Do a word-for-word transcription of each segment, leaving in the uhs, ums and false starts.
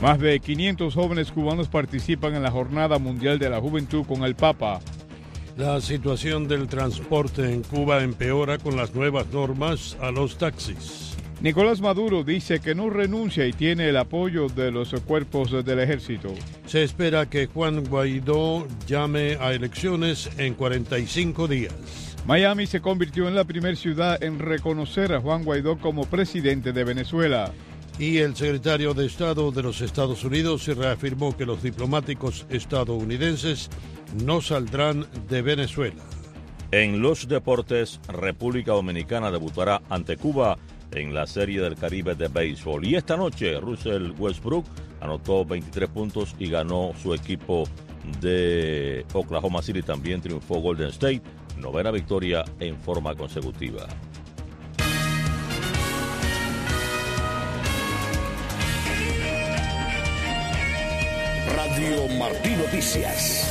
Más de quinientos jóvenes cubanos participan en la Jornada Mundial de la Juventud con el Papa. La situación del transporte en Cuba empeora con las nuevas normas a los taxis. Nicolás Maduro dice que no renuncia y tiene el apoyo de los cuerpos del ejército. Se espera que Juan Guaidó llame a elecciones en cuarenta y cinco días. Miami se convirtió en la primera ciudad en reconocer a Juan Guaidó como presidente de Venezuela. Y el secretario de Estado de los Estados Unidos reafirmó que los diplomáticos estadounidenses no saldrán de Venezuela. En los deportes, República Dominicana debutará ante Cuba en la Serie del Caribe de béisbol. Y esta noche, Russell Westbrook anotó veintitrés puntos y ganó su equipo de Oklahoma City. También triunfó Golden State, novena victoria en forma consecutiva. Radio Martí Noticias.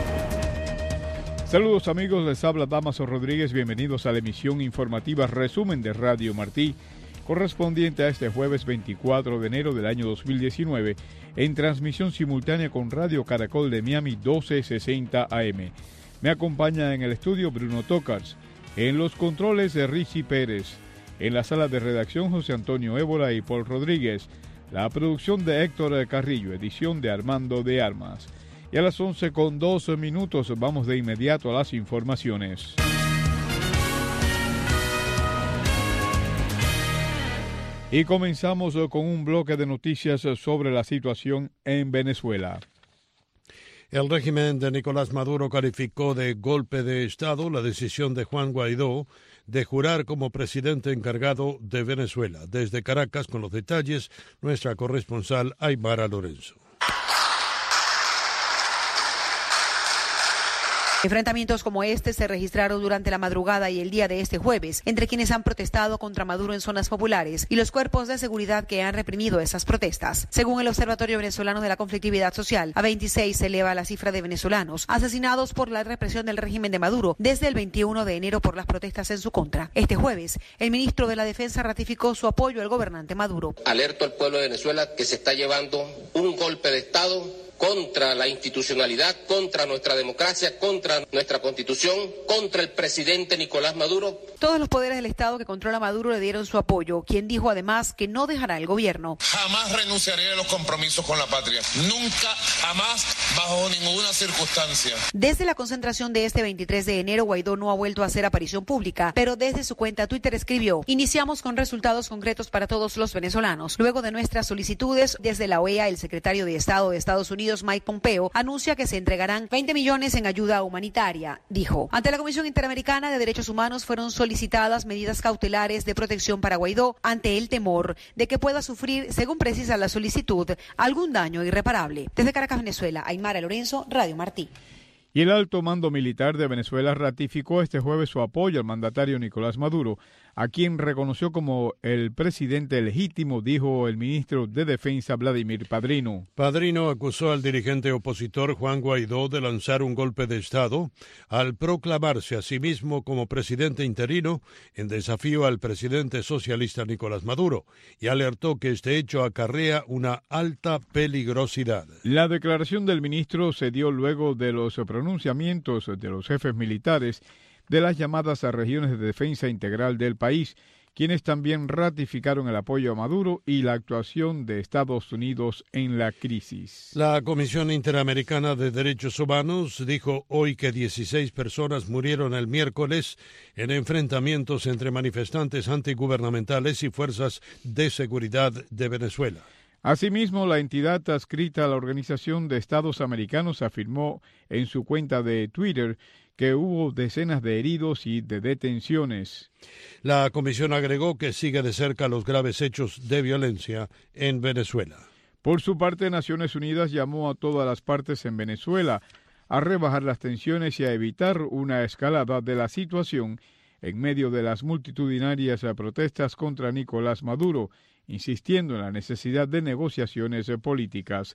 Saludos amigos, les habla Damaso Rodríguez, bienvenidos a la emisión informativa resumen de Radio Martí, correspondiente a este jueves veinticuatro de enero del año dos mil diecinueve, en transmisión simultánea con Radio Caracol de Miami doce sesenta A M. Me acompaña en el estudio Bruno Tocars, en los controles de Richie Pérez, en la sala de redacción José Antonio Ébola y Paul Rodríguez, la producción de Héctor Carrillo, edición de Armando de Armas. Y a las once con doce minutos vamos de inmediato a las informaciones. Y comenzamos con un bloque de noticias sobre la situación en Venezuela. El régimen de Nicolás Maduro calificó de golpe de Estado la decisión de Juan Guaidó de jurar como presidente encargado de Venezuela. Desde Caracas, con los detalles, nuestra corresponsal Aymara Lorenzo. Enfrentamientos como este se registraron durante la madrugada y el día de este jueves entre quienes han protestado contra Maduro en zonas populares y los cuerpos de seguridad que han reprimido esas protestas. Según el Observatorio Venezolano de la Conflictividad Social, a veintiséis se eleva la cifra de venezolanos asesinados por la represión del régimen de Maduro desde el veintiuno de enero por las protestas en su contra. Este jueves, el ministro de la Defensa ratificó su apoyo al gobernante Maduro. Alerto al pueblo de Venezuela que se está llevando un golpe de Estado contra la institucionalidad, contra nuestra democracia, contra nuestra constitución, contra el presidente Nicolás Maduro. Todos los poderes del Estado que controla Maduro le dieron su apoyo, quien dijo además que no dejará el gobierno. Jamás renunciaré a los compromisos con la patria. Nunca, jamás, bajo ninguna circunstancia. Desde la concentración de este veintitrés de enero, Guaidó no ha vuelto a hacer aparición pública, pero desde su cuenta Twitter escribió: iniciamos con resultados concretos para todos los venezolanos. Luego de nuestras solicitudes, desde la O E A, el secretario de Estado de Estados Unidos, Mike Pompeo, anuncia que se entregarán veinte millones en ayuda humanitaria, dijo. Ante la Comisión Interamericana de Derechos Humanos fueron solicitadas medidas cautelares de protección para Guaidó ante el temor de que pueda sufrir, según precisa la solicitud, algún daño irreparable. Desde Caracas, Venezuela, Aymara Lorenzo, Radio Martí. Y el alto mando militar de Venezuela ratificó este jueves su apoyo al mandatario Nicolás Maduro, a quien reconoció como el presidente legítimo, dijo el ministro de Defensa Vladimir Padrino. Padrino acusó al dirigente opositor Juan Guaidó de lanzar un golpe de Estado al proclamarse a sí mismo como presidente interino en desafío al presidente socialista Nicolás Maduro, y alertó que este hecho acarrea una alta peligrosidad. La declaración del ministro se dio luego de los pronunciamientos de los jefes militares de las llamadas a regiones de defensa integral del país, quienes también ratificaron el apoyo a Maduro y la actuación de Estados Unidos en la crisis. La Comisión Interamericana de Derechos Humanos dijo hoy que dieciséis personas murieron el miércoles en enfrentamientos entre manifestantes antigubernamentales y fuerzas de seguridad de Venezuela. Asimismo, la entidad adscrita a la Organización de Estados Americanos afirmó en su cuenta de Twitter que hubo decenas de heridos y de detenciones. La comisión agregó que sigue de cerca los graves hechos de violencia en Venezuela. Por su parte, Naciones Unidas llamó a todas las partes en Venezuela a rebajar las tensiones y a evitar una escalada de la situación en medio de las multitudinarias protestas contra Nicolás Maduro, insistiendo en la necesidad de negociaciones políticas.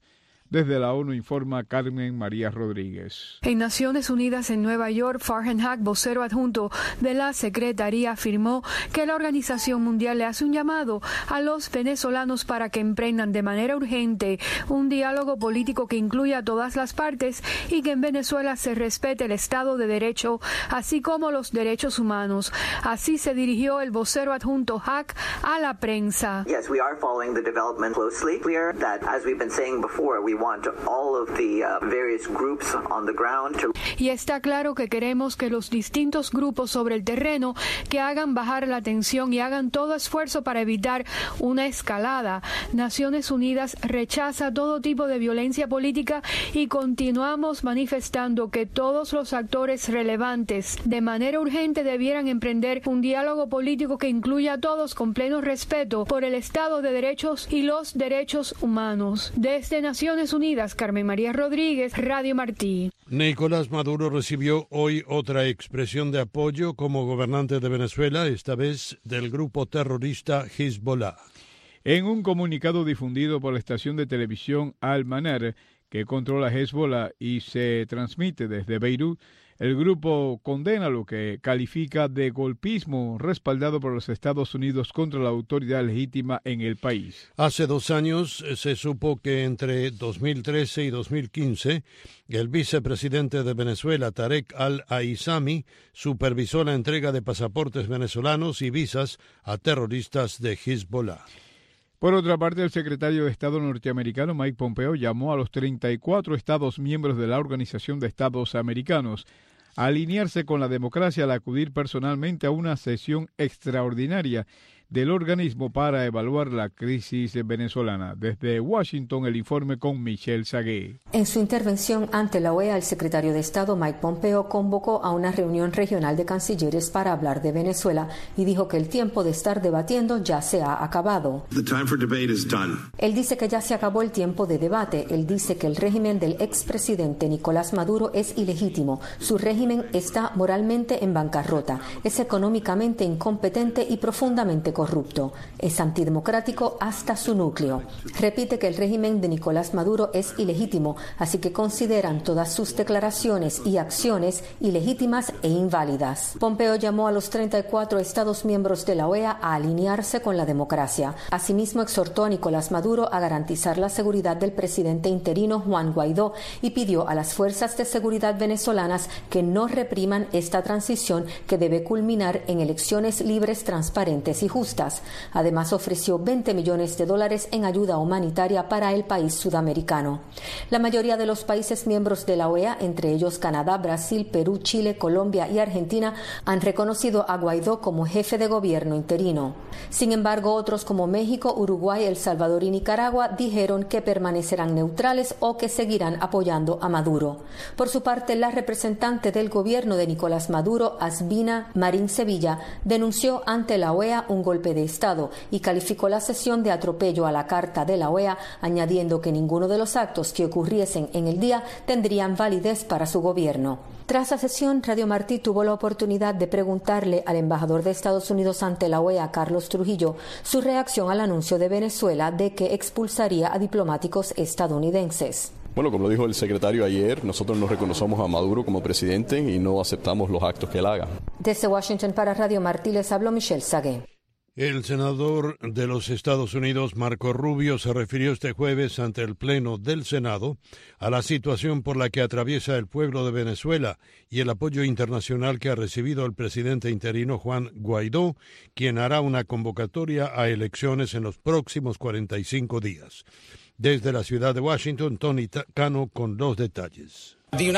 Desde la ONU informa Carmen María Rodríguez. En Naciones Unidas en Nueva York, Farhan Haq, vocero adjunto de la Secretaría, afirmó que la Organización Mundial le hace un llamado a los venezolanos para que emprendan de manera urgente un diálogo político que incluya a todas las partes y que en Venezuela se respete el Estado de Derecho, así como los derechos humanos. Así se dirigió el vocero adjunto Haq a la prensa. Yes, we are following the development closely. Clear that, as we've been saying before, we want all of the uh, various groups on the ground to... Y está claro que queremos que los distintos grupos sobre el terreno que hagan bajar la tensión y hagan todo esfuerzo para evitar una escalada. Naciones Unidas rechaza todo tipo de violencia política y continuamos manifestando que todos los actores relevantes de manera urgente debieran emprender un diálogo político que incluya a todos con pleno respeto por el Estado de Derechos y los derechos humanos. Desde Naciones Unidas, Carmen María Rodríguez, Radio Martí. Nicolás Maduro recibió hoy otra expresión de apoyo como gobernante de Venezuela, esta vez del grupo terrorista Hezbollah. En un comunicado difundido por la estación de televisión Al-Manar, que controla Hezbollah y se transmite desde Beirut, el grupo condena lo que califica de golpismo respaldado por los Estados Unidos contra la autoridad legítima en el país. Hace dos años se supo que entre dos mil trece y dos mil quince el vicepresidente de Venezuela, Tarek al-Aissami, supervisó la entrega de pasaportes venezolanos y visas a terroristas de Hezbollah. Por otra parte, el secretario de Estado norteamericano Mike Pompeo llamó a los treinta y cuatro Estados miembros de la Organización de Estados Americanos a alinearse con la democracia al acudir personalmente a una sesión extraordinaria del organismo para evaluar la crisis venezolana. Desde Washington, el informe con Michelle Sagué. En su intervención ante la O E A, el secretario de Estado Mike Pompeo convocó a una reunión regional de cancilleres para hablar de Venezuela y dijo que el tiempo de estar debatiendo ya se ha acabado. The time for debate is done. Él dice que ya se acabó el tiempo de debate. Él dice que el régimen del expresidente Nicolás Maduro es ilegítimo. Su régimen está moralmente en bancarrota, es económicamente incompetente y profundamente corrupto. corrupto, es antidemocrático hasta su núcleo. Repite que el régimen de Nicolás Maduro es ilegítimo, así que consideran todas sus declaraciones y acciones ilegítimas e inválidas. Pompeo llamó a los treinta y cuatro Estados miembros de la O E A a alinearse con la democracia. Asimismo, exhortó a Nicolás Maduro a garantizar la seguridad del presidente interino Juan Guaidó y pidió a las fuerzas de seguridad venezolanas que no repriman esta transición que debe culminar en elecciones libres, transparentes y justas. Además, ofreció veinte millones de dólares en ayuda humanitaria para el país sudamericano. La mayoría de los países miembros de la O E A, entre ellos Canadá, Brasil, Perú, Chile, Colombia y Argentina, han reconocido a Guaidó como jefe de gobierno interino. Sin embargo, otros como México, Uruguay, El Salvador y Nicaragua dijeron que permanecerán neutrales o que seguirán apoyando a Maduro. Por su parte, la representante del gobierno de Nicolás Maduro, Asbina Marín Sevilla, denunció ante la O E A un golpe de Estado y calificó la sesión de atropello a la Carta de la O E A, añadiendo que ninguno de los actos que ocurriesen en el día tendrían validez para su gobierno. Tras la sesión, Radio Martí tuvo la oportunidad de preguntarle al embajador de Estados Unidos ante la O E A, Carlos Trujillo, su reacción al anuncio de Venezuela de que expulsaría a diplomáticos estadounidenses. Bueno, como lo dijo el secretario ayer, nosotros no reconocemos a Maduro como presidente y no aceptamos los actos que él haga. Desde Washington para Radio Martí les habló Michelle Sagué. El senador de los Estados Unidos, Marco Rubio, se refirió este jueves ante el Pleno del Senado a la situación por la que atraviesa el pueblo de Venezuela y el apoyo internacional que ha recibido el presidente interino Juan Guaidó, quien hará una convocatoria a elecciones en los próximos cuarenta y cinco días. Desde la ciudad de Washington, Tony Cano con los detalles.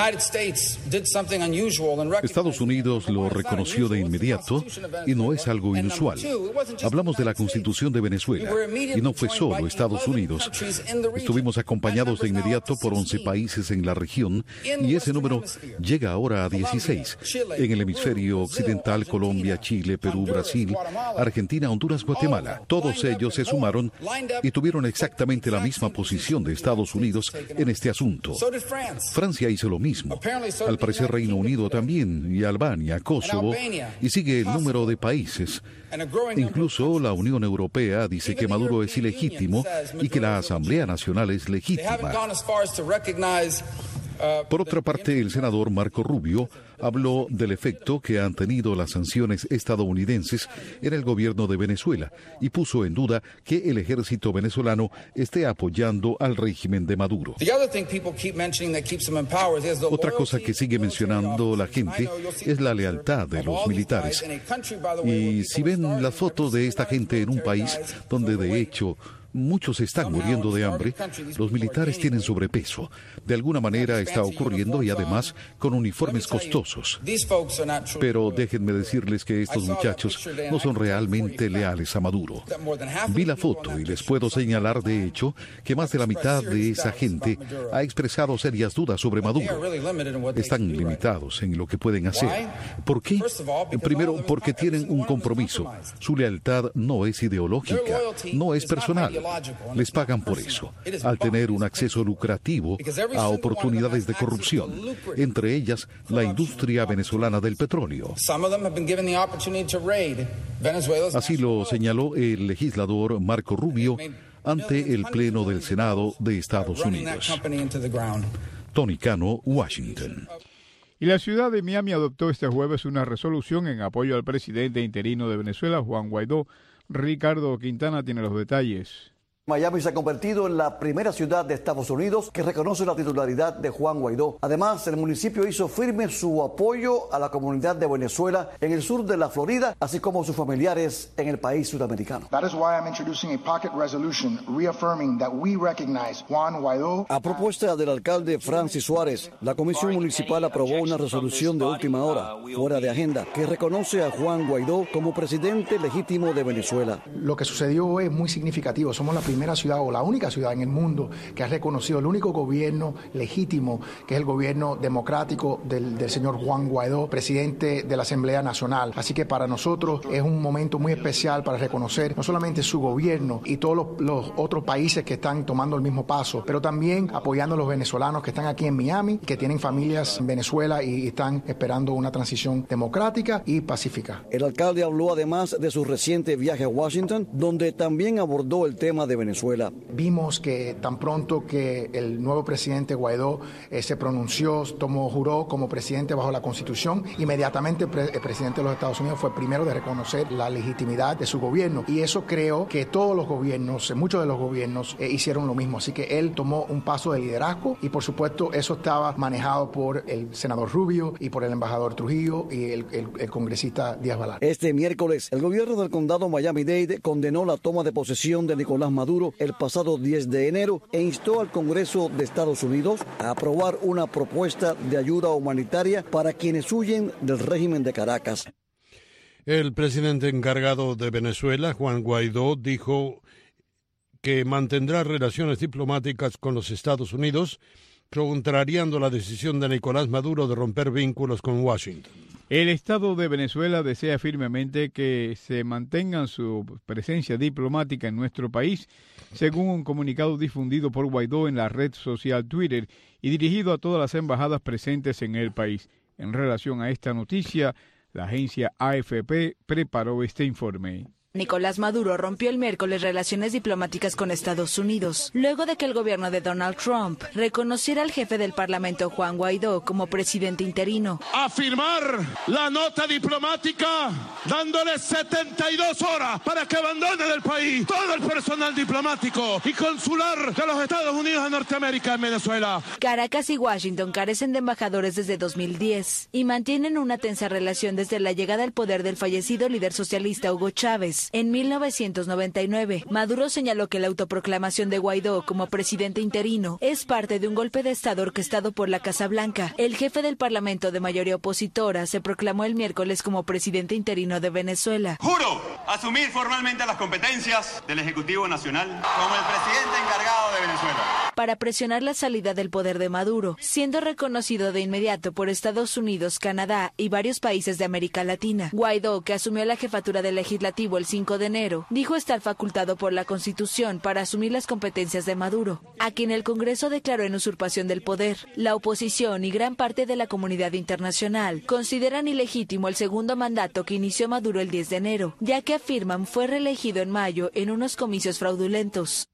Estados Unidos lo reconoció de inmediato y no es algo inusual. Hablamos de la Constitución de Venezuela y no fue solo Estados Unidos. Estuvimos acompañados de inmediato por once países en la región y ese número llega ahora a dieciséis. En el hemisferio occidental, Colombia, Chile, Perú, Brasil, Argentina, Honduras, Guatemala. Todos ellos se sumaron y tuvieron exactamente la misma posición de Estados Unidos en este asunto. Francia hizo hace lo mismo. Al parecer Reino Unido también, y Albania, Kosovo, y sigue el número de países. Incluso la Unión Europea dice que Maduro es ilegítimo y que la Asamblea Nacional es legítima. Por otra parte, el senador Marco Rubio habló del efecto que han tenido las sanciones estadounidenses en el gobierno de Venezuela y puso en duda que el ejército venezolano esté apoyando al régimen de Maduro. Otra cosa que sigue mencionando la gente es la lealtad de los militares. Y si ven la foto de esta gente en un país donde de hecho muchos están muriendo de hambre, los militares tienen sobrepeso. De alguna manera está ocurriendo y además con uniformes costosos. Pero déjenme decirles que estos muchachos no son realmente leales a Maduro. Vi la foto y les puedo señalar de hecho que más de la mitad de esa gente ha expresado serias dudas sobre Maduro. Están limitados en lo que pueden hacer. ¿Por qué? Primero, porque tienen un compromiso. Su lealtad no es ideológica, no es personal. Les pagan por eso, al tener un acceso lucrativo a oportunidades de corrupción, entre ellas la industria venezolana del petróleo. Así lo señaló el legislador Marco Rubio ante el Pleno del Senado de Estados Unidos. Tony Cano, Washington. Y la ciudad de Miami adoptó este jueves una resolución en apoyo al presidente interino de Venezuela, Juan Guaidó. Ricardo Quintana tiene los detalles. Miami se ha convertido en la primera ciudad de Estados Unidos que reconoce la titularidad de Juan Guaidó. Además, el municipio hizo firme su apoyo a la comunidad de Venezuela en el sur de la Florida, así como sus familiares en el país sudamericano. That is why I'm introducing a pocket resolution reaffirming that we recognize Juan Guaidó. A propuesta del alcalde Francis Suárez, la Comisión Municipal aprobó una resolución de última hora, fuera de agenda, que reconoce a Juan Guaidó como presidente legítimo de Venezuela. Lo que sucedió es muy significativo. Somos la primera ciudad o la única ciudad en el mundo que ha reconocido el único gobierno legítimo, que es el gobierno democrático del, del señor Juan Guaidó, presidente de la Asamblea Nacional. Así que para nosotros es un momento muy especial para reconocer no solamente su gobierno y todos los, los otros países que están tomando el mismo paso, pero también apoyando a los venezolanos que están aquí en Miami, que tienen familias en Venezuela y están esperando una transición democrática y pacífica. El alcalde habló además de su reciente viaje a Washington, donde también abordó el tema de Venezuela. Vimos que tan pronto que el nuevo presidente Guaidó eh, se pronunció, tomó, juró como presidente bajo la Constitución, inmediatamente pre- el presidente de los Estados Unidos fue el primero de reconocer la legitimidad de su gobierno. Y eso creo que todos los gobiernos, muchos de los gobiernos eh, hicieron lo mismo. Así que él tomó un paso de liderazgo y por supuesto eso estaba manejado por el senador Rubio y por el embajador Trujillo y el, el, el congresista Díaz Balart. Este miércoles, el gobierno del condado Miami-Dade condenó la toma de posesión de Nicolás Maduro el pasado diez de enero e instó al Congreso de Estados Unidos a aprobar una propuesta de ayuda humanitaria para quienes huyen del régimen de Caracas. El presidente encargado de Venezuela, Juan Guaidó, dijo que mantendrá relaciones diplomáticas con los Estados Unidos, contrariando la decisión de Nicolás Maduro de romper vínculos con Washington. El Estado de Venezuela desea firmemente que se mantenga su presencia diplomática en nuestro país, según un comunicado difundido por Guaidó en la red social Twitter y dirigido a todas las embajadas presentes en el país. En relación a esta noticia, la agencia A F P preparó este informe. Nicolás Maduro rompió el miércoles relaciones diplomáticas con Estados Unidos, luego de que el gobierno de Donald Trump reconociera al jefe del Parlamento, Juan Guaidó, como presidente interino. A firmar la nota diplomática, dándole setenta y dos horas para que abandone del país todo el personal diplomático y consular de los Estados Unidos de Norteamérica en Venezuela. Caracas y Washington carecen de embajadores desde dos mil diez y mantienen una tensa relación desde la llegada al poder del fallecido líder socialista Hugo Chávez. En mil novecientos noventa y nueve, Maduro señaló que la autoproclamación de Guaidó como presidente interino es parte de un golpe de Estado orquestado por la Casa Blanca. El jefe del Parlamento de mayoría opositora se proclamó el miércoles como presidente interino de Venezuela. Juro asumir formalmente las competencias del Ejecutivo Nacional como el presidente encargado de Venezuela. Para presionar la salida del poder de Maduro, siendo reconocido de inmediato por Estados Unidos, Canadá y varios países de América Latina. Guaidó, que asumió la jefatura del legislativo el cinco de enero, dijo estar facultado por la Constitución para asumir las competencias de Maduro, a quien el Congreso declaró en usurpación del poder. La oposición y gran parte de la comunidad internacional consideran ilegítimo el segundo mandato que inició Maduro el diez de enero, ya que afirman fue reelegido en mayo en unos comicios fraudulentos.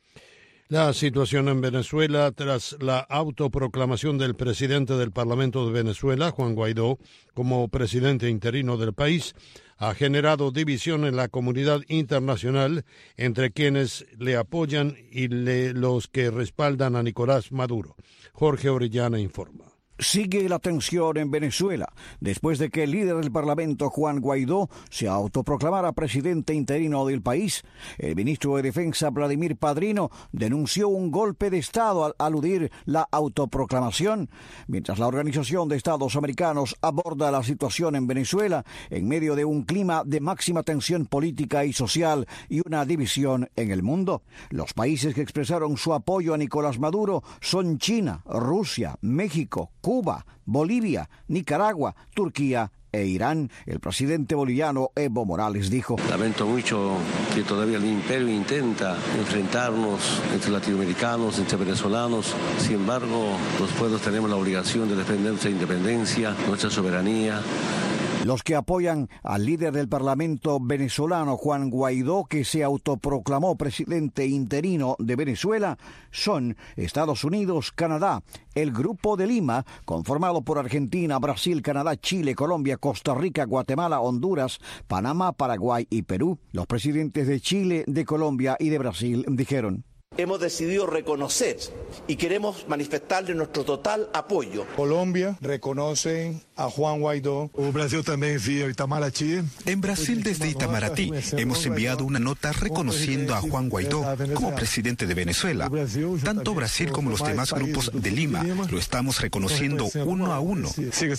La situación en Venezuela tras la autoproclamación del presidente del Parlamento de Venezuela, Juan Guaidó, como presidente interino del país, ha generado división en la comunidad internacional entre quienes le apoyan y le, los que respaldan a Nicolás Maduro. Jorge Orellana informa. Sigue la tensión en Venezuela, después de que el líder del Parlamento, Juan Guaidó, se autoproclamara presidente interino del país. El ministro de Defensa, Vladimir Padrino, denunció un golpe de Estado al aludir la autoproclamación, mientras la Organización de Estados Americanos aborda la situación en Venezuela en medio de un clima de máxima tensión política y social y una división en el mundo. Los países que expresaron su apoyo a Nicolás Maduro son China, Rusia, México, Cuba, Bolivia, Nicaragua, Turquía e Irán. El presidente boliviano Evo Morales dijo: lamento mucho que todavía el imperio intenta enfrentarnos entre latinoamericanos, entre venezolanos. Sin embargo, los pueblos tenemos la obligación de defender nuestra independencia, nuestra soberanía. Los que apoyan al líder del Parlamento venezolano, Juan Guaidó, que se autoproclamó presidente interino de Venezuela, son Estados Unidos, Canadá, el Grupo de Lima, conformado por Argentina, Brasil, Canadá, Chile, Colombia, Costa Rica, Guatemala, Honduras, Panamá, Paraguay y Perú. Los presidentes de Chile, de Colombia y de Brasil dijeron: hemos decidido reconocer y queremos manifestarle nuestro total apoyo. Colombia reconoce a Juan Guaidó. O Brasil también envía Itamaraty. En Brasil, desde Itamaraty, hemos enviado una nota reconociendo a Juan Guaidó como presidente de Venezuela. Tanto Brasil como los demás grupos de Lima lo estamos reconociendo uno a uno.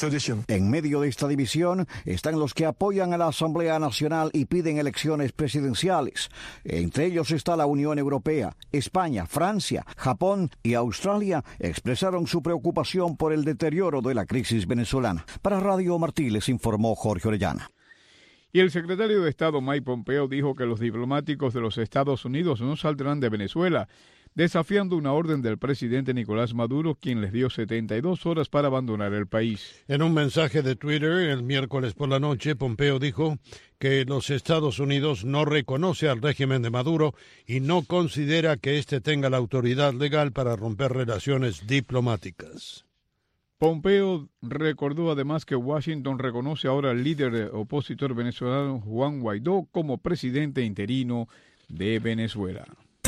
En medio de esta división están los que apoyan a la Asamblea Nacional y piden elecciones presidenciales. Entre ellos está la Unión Europea. España, Francia, Japón y Australia expresaron su preocupación por el deterioro de la crisis venezolana. Para Radio Martí les informó Jorge Orellana. Y el secretario de Estado Mike Pompeo dijo que los diplomáticos de los Estados Unidos no saldrán de Venezuela, desafiando una orden del presidente Nicolás Maduro, quien les dio setenta y dos horas para abandonar el país. En un mensaje de Twitter el miércoles por la noche, Pompeo dijo que los Estados Unidos no reconoce al régimen de Maduro y no considera que éste tenga la autoridad legal para romper relaciones diplomáticas. Pompeo recordó además que Washington reconoce ahora al líder opositor venezolano Juan Guaidó como presidente interino de Venezuela.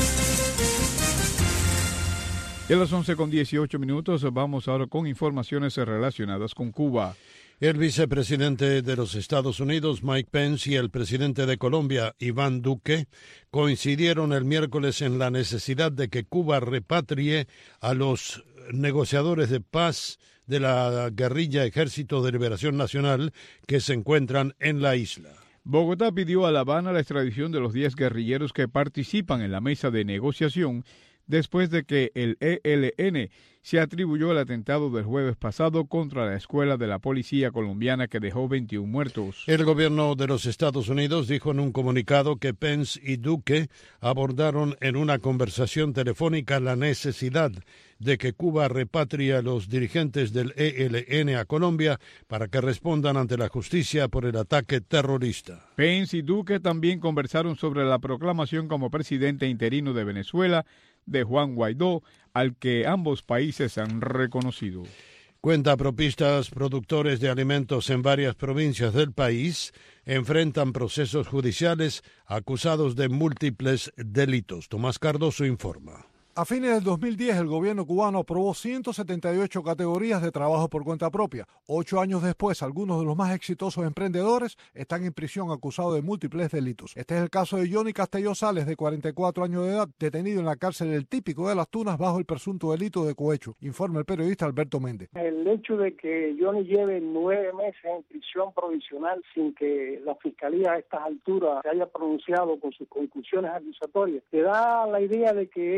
Y a las once con dieciocho minutos vamos ahora con informaciones relacionadas con Cuba. El vicepresidente de los Estados Unidos, Mike Pence, y el presidente de Colombia, Iván Duque, coincidieron el miércoles en la necesidad de que Cuba repatrie a los negociadores de paz de la guerrilla Ejército de Liberación Nacional que se encuentran en la isla. Bogotá pidió a La Habana la extradición de los diez guerrilleros que participan en la mesa de negociación después de que el E L N se atribuyó el atentado del jueves pasado contra la escuela de la policía colombiana que dejó veintiún muertos. El gobierno de los Estados Unidos dijo en un comunicado que Pence y Duque abordaron en una conversación telefónica la necesidad de que Cuba repatrie a los dirigentes del E L N a Colombia para que respondan ante la justicia por el ataque terrorista. Pence y Duque también conversaron sobre la proclamación como presidente interino de Venezuela de Juan Guaidó, al que ambos países han reconocido. Cuentapropistas productores de alimentos en varias provincias del país enfrentan procesos judiciales acusados de múltiples delitos. Tomás Cardoso informa. A fines del dos mil diez, el gobierno cubano aprobó ciento setenta y ocho categorías de trabajo por cuenta propia. Ocho años después, algunos de los más exitosos emprendedores están en prisión acusados de múltiples delitos. Este es el caso de Johnny Castelló Sales, de cuarenta y cuatro años de edad, detenido en la cárcel El Típico de Las Tunas bajo el presunto delito de cohecho, informa el periodista Alberto Méndez. El hecho de que Johnny lleve nueve meses en prisión provisional sin que la fiscalía a estas alturas se haya pronunciado con sus conclusiones acusatorias, te da la idea de que es... Eh,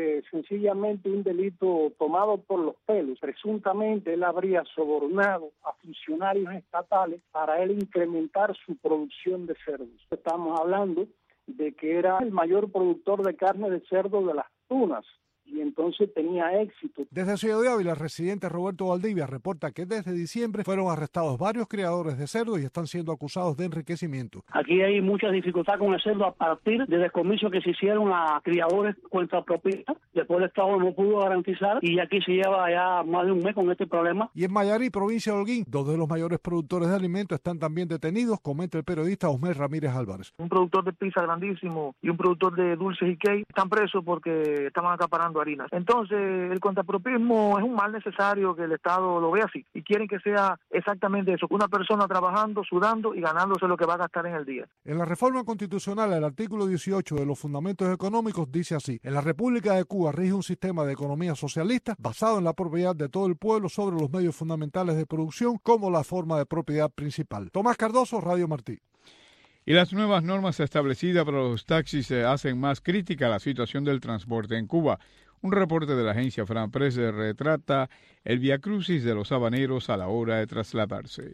fue sencillamente un delito tomado por los pelos. Presuntamente él habría sobornado a funcionarios estatales para él incrementar su producción de cerdos. Estamos hablando de que era el mayor productor de carne de cerdo de las tunas, y entonces tenía éxito. Desde Ciudad de Ávila, el residente Roberto Valdivia reporta que desde diciembre fueron arrestados varios criadores de cerdo y están siendo acusados de enriquecimiento. Aquí hay mucha dificultad con el cerdo a partir de descomisos que se hicieron a criadores cuentapropistas. Después el Estado no pudo garantizar y aquí se lleva ya más de un mes con este problema. Y en Mayarí, provincia de Holguín, dos de los mayores productores de alimentos están también detenidos, comenta el periodista Osmer Ramírez Álvarez. Un productor de pizza grandísimo y un productor de dulces y cake están presos porque estaban acaparando harinas. Entonces, el contrapropismo es un mal necesario que el Estado lo vea así y quieren que sea exactamente eso, una persona trabajando, sudando y ganándose lo que va a gastar en el día. En la reforma constitucional, el artículo dieciocho de los fundamentos económicos dice así: en la República de Cuba rige un sistema de economía socialista basado en la propiedad de todo el pueblo sobre los medios fundamentales de producción como la forma de propiedad principal. Tomás Cardoso, Radio Martí. Y las nuevas normas establecidas para los taxis hacen más crítica la situación del transporte en Cuba. Un reporte de la agencia Fran Press retrata el viacrucis de los habaneros a la hora de trasladarse.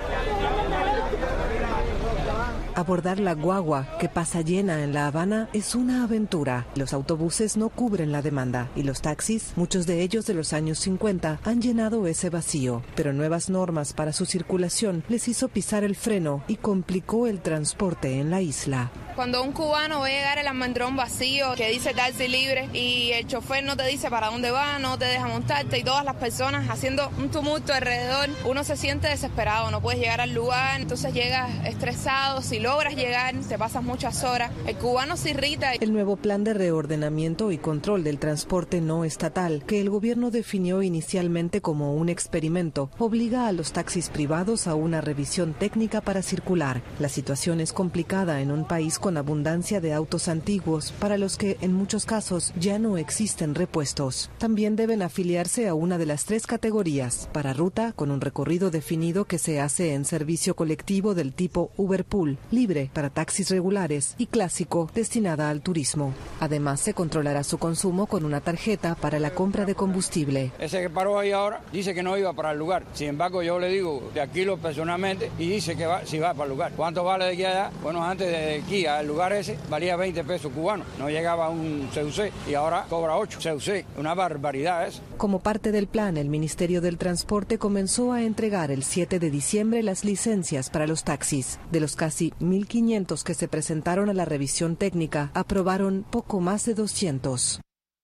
Abordar la guagua que pasa llena en La Habana es una aventura. Los autobuses no cubren la demanda y los taxis, muchos de ellos de los años cincuenta, han llenado ese vacío. Pero nuevas normas para su circulación les hizo pisar el freno y complicó el transporte en la isla. Cuando un cubano ve llegar el almendrón vacío que dice taxi libre y el chofer no te dice para dónde va, no te deja montarte y todas las personas haciendo un tumulto alrededor, uno se siente desesperado, no puedes llegar al lugar, entonces llegas estresado, si logras llegar, te pasas muchas horas, el cubano se irrita. El nuevo plan de reordenamiento y control del transporte no estatal, que el gobierno definió inicialmente como un experimento, obliga a los taxis privados a una revisión técnica para circular. La situación es complicada en un país con abundancia de autos antiguos, para los que en muchos casos ya no existen repuestos. También deben afiliarse a una de las tres categorías: para ruta, con un recorrido definido que se hace en servicio colectivo del tipo Uber Pool, libre para taxis regulares, y clásico, destinada al turismo. Además, se controlará su consumo con una tarjeta para la compra de combustible. Ese que paró ahí ahora dice que no iba para el lugar. Sin embargo, yo le digo, de aquí lo personalmente, y dice que va, si va para el lugar. ¿Cuánto vale de aquí a allá? Bueno, antes de aquí al lugar ese valía veinte pesos cubanos. No llegaba a un C U C y ahora cobra ocho C U C. Una barbaridad eso. Como parte del plan, el Ministerio del Transporte comenzó a entregar el siete de diciembre las licencias para los taxis. De los casi mil quinientos que se presentaron a la revisión técnica, aprobaron poco más de doscientos.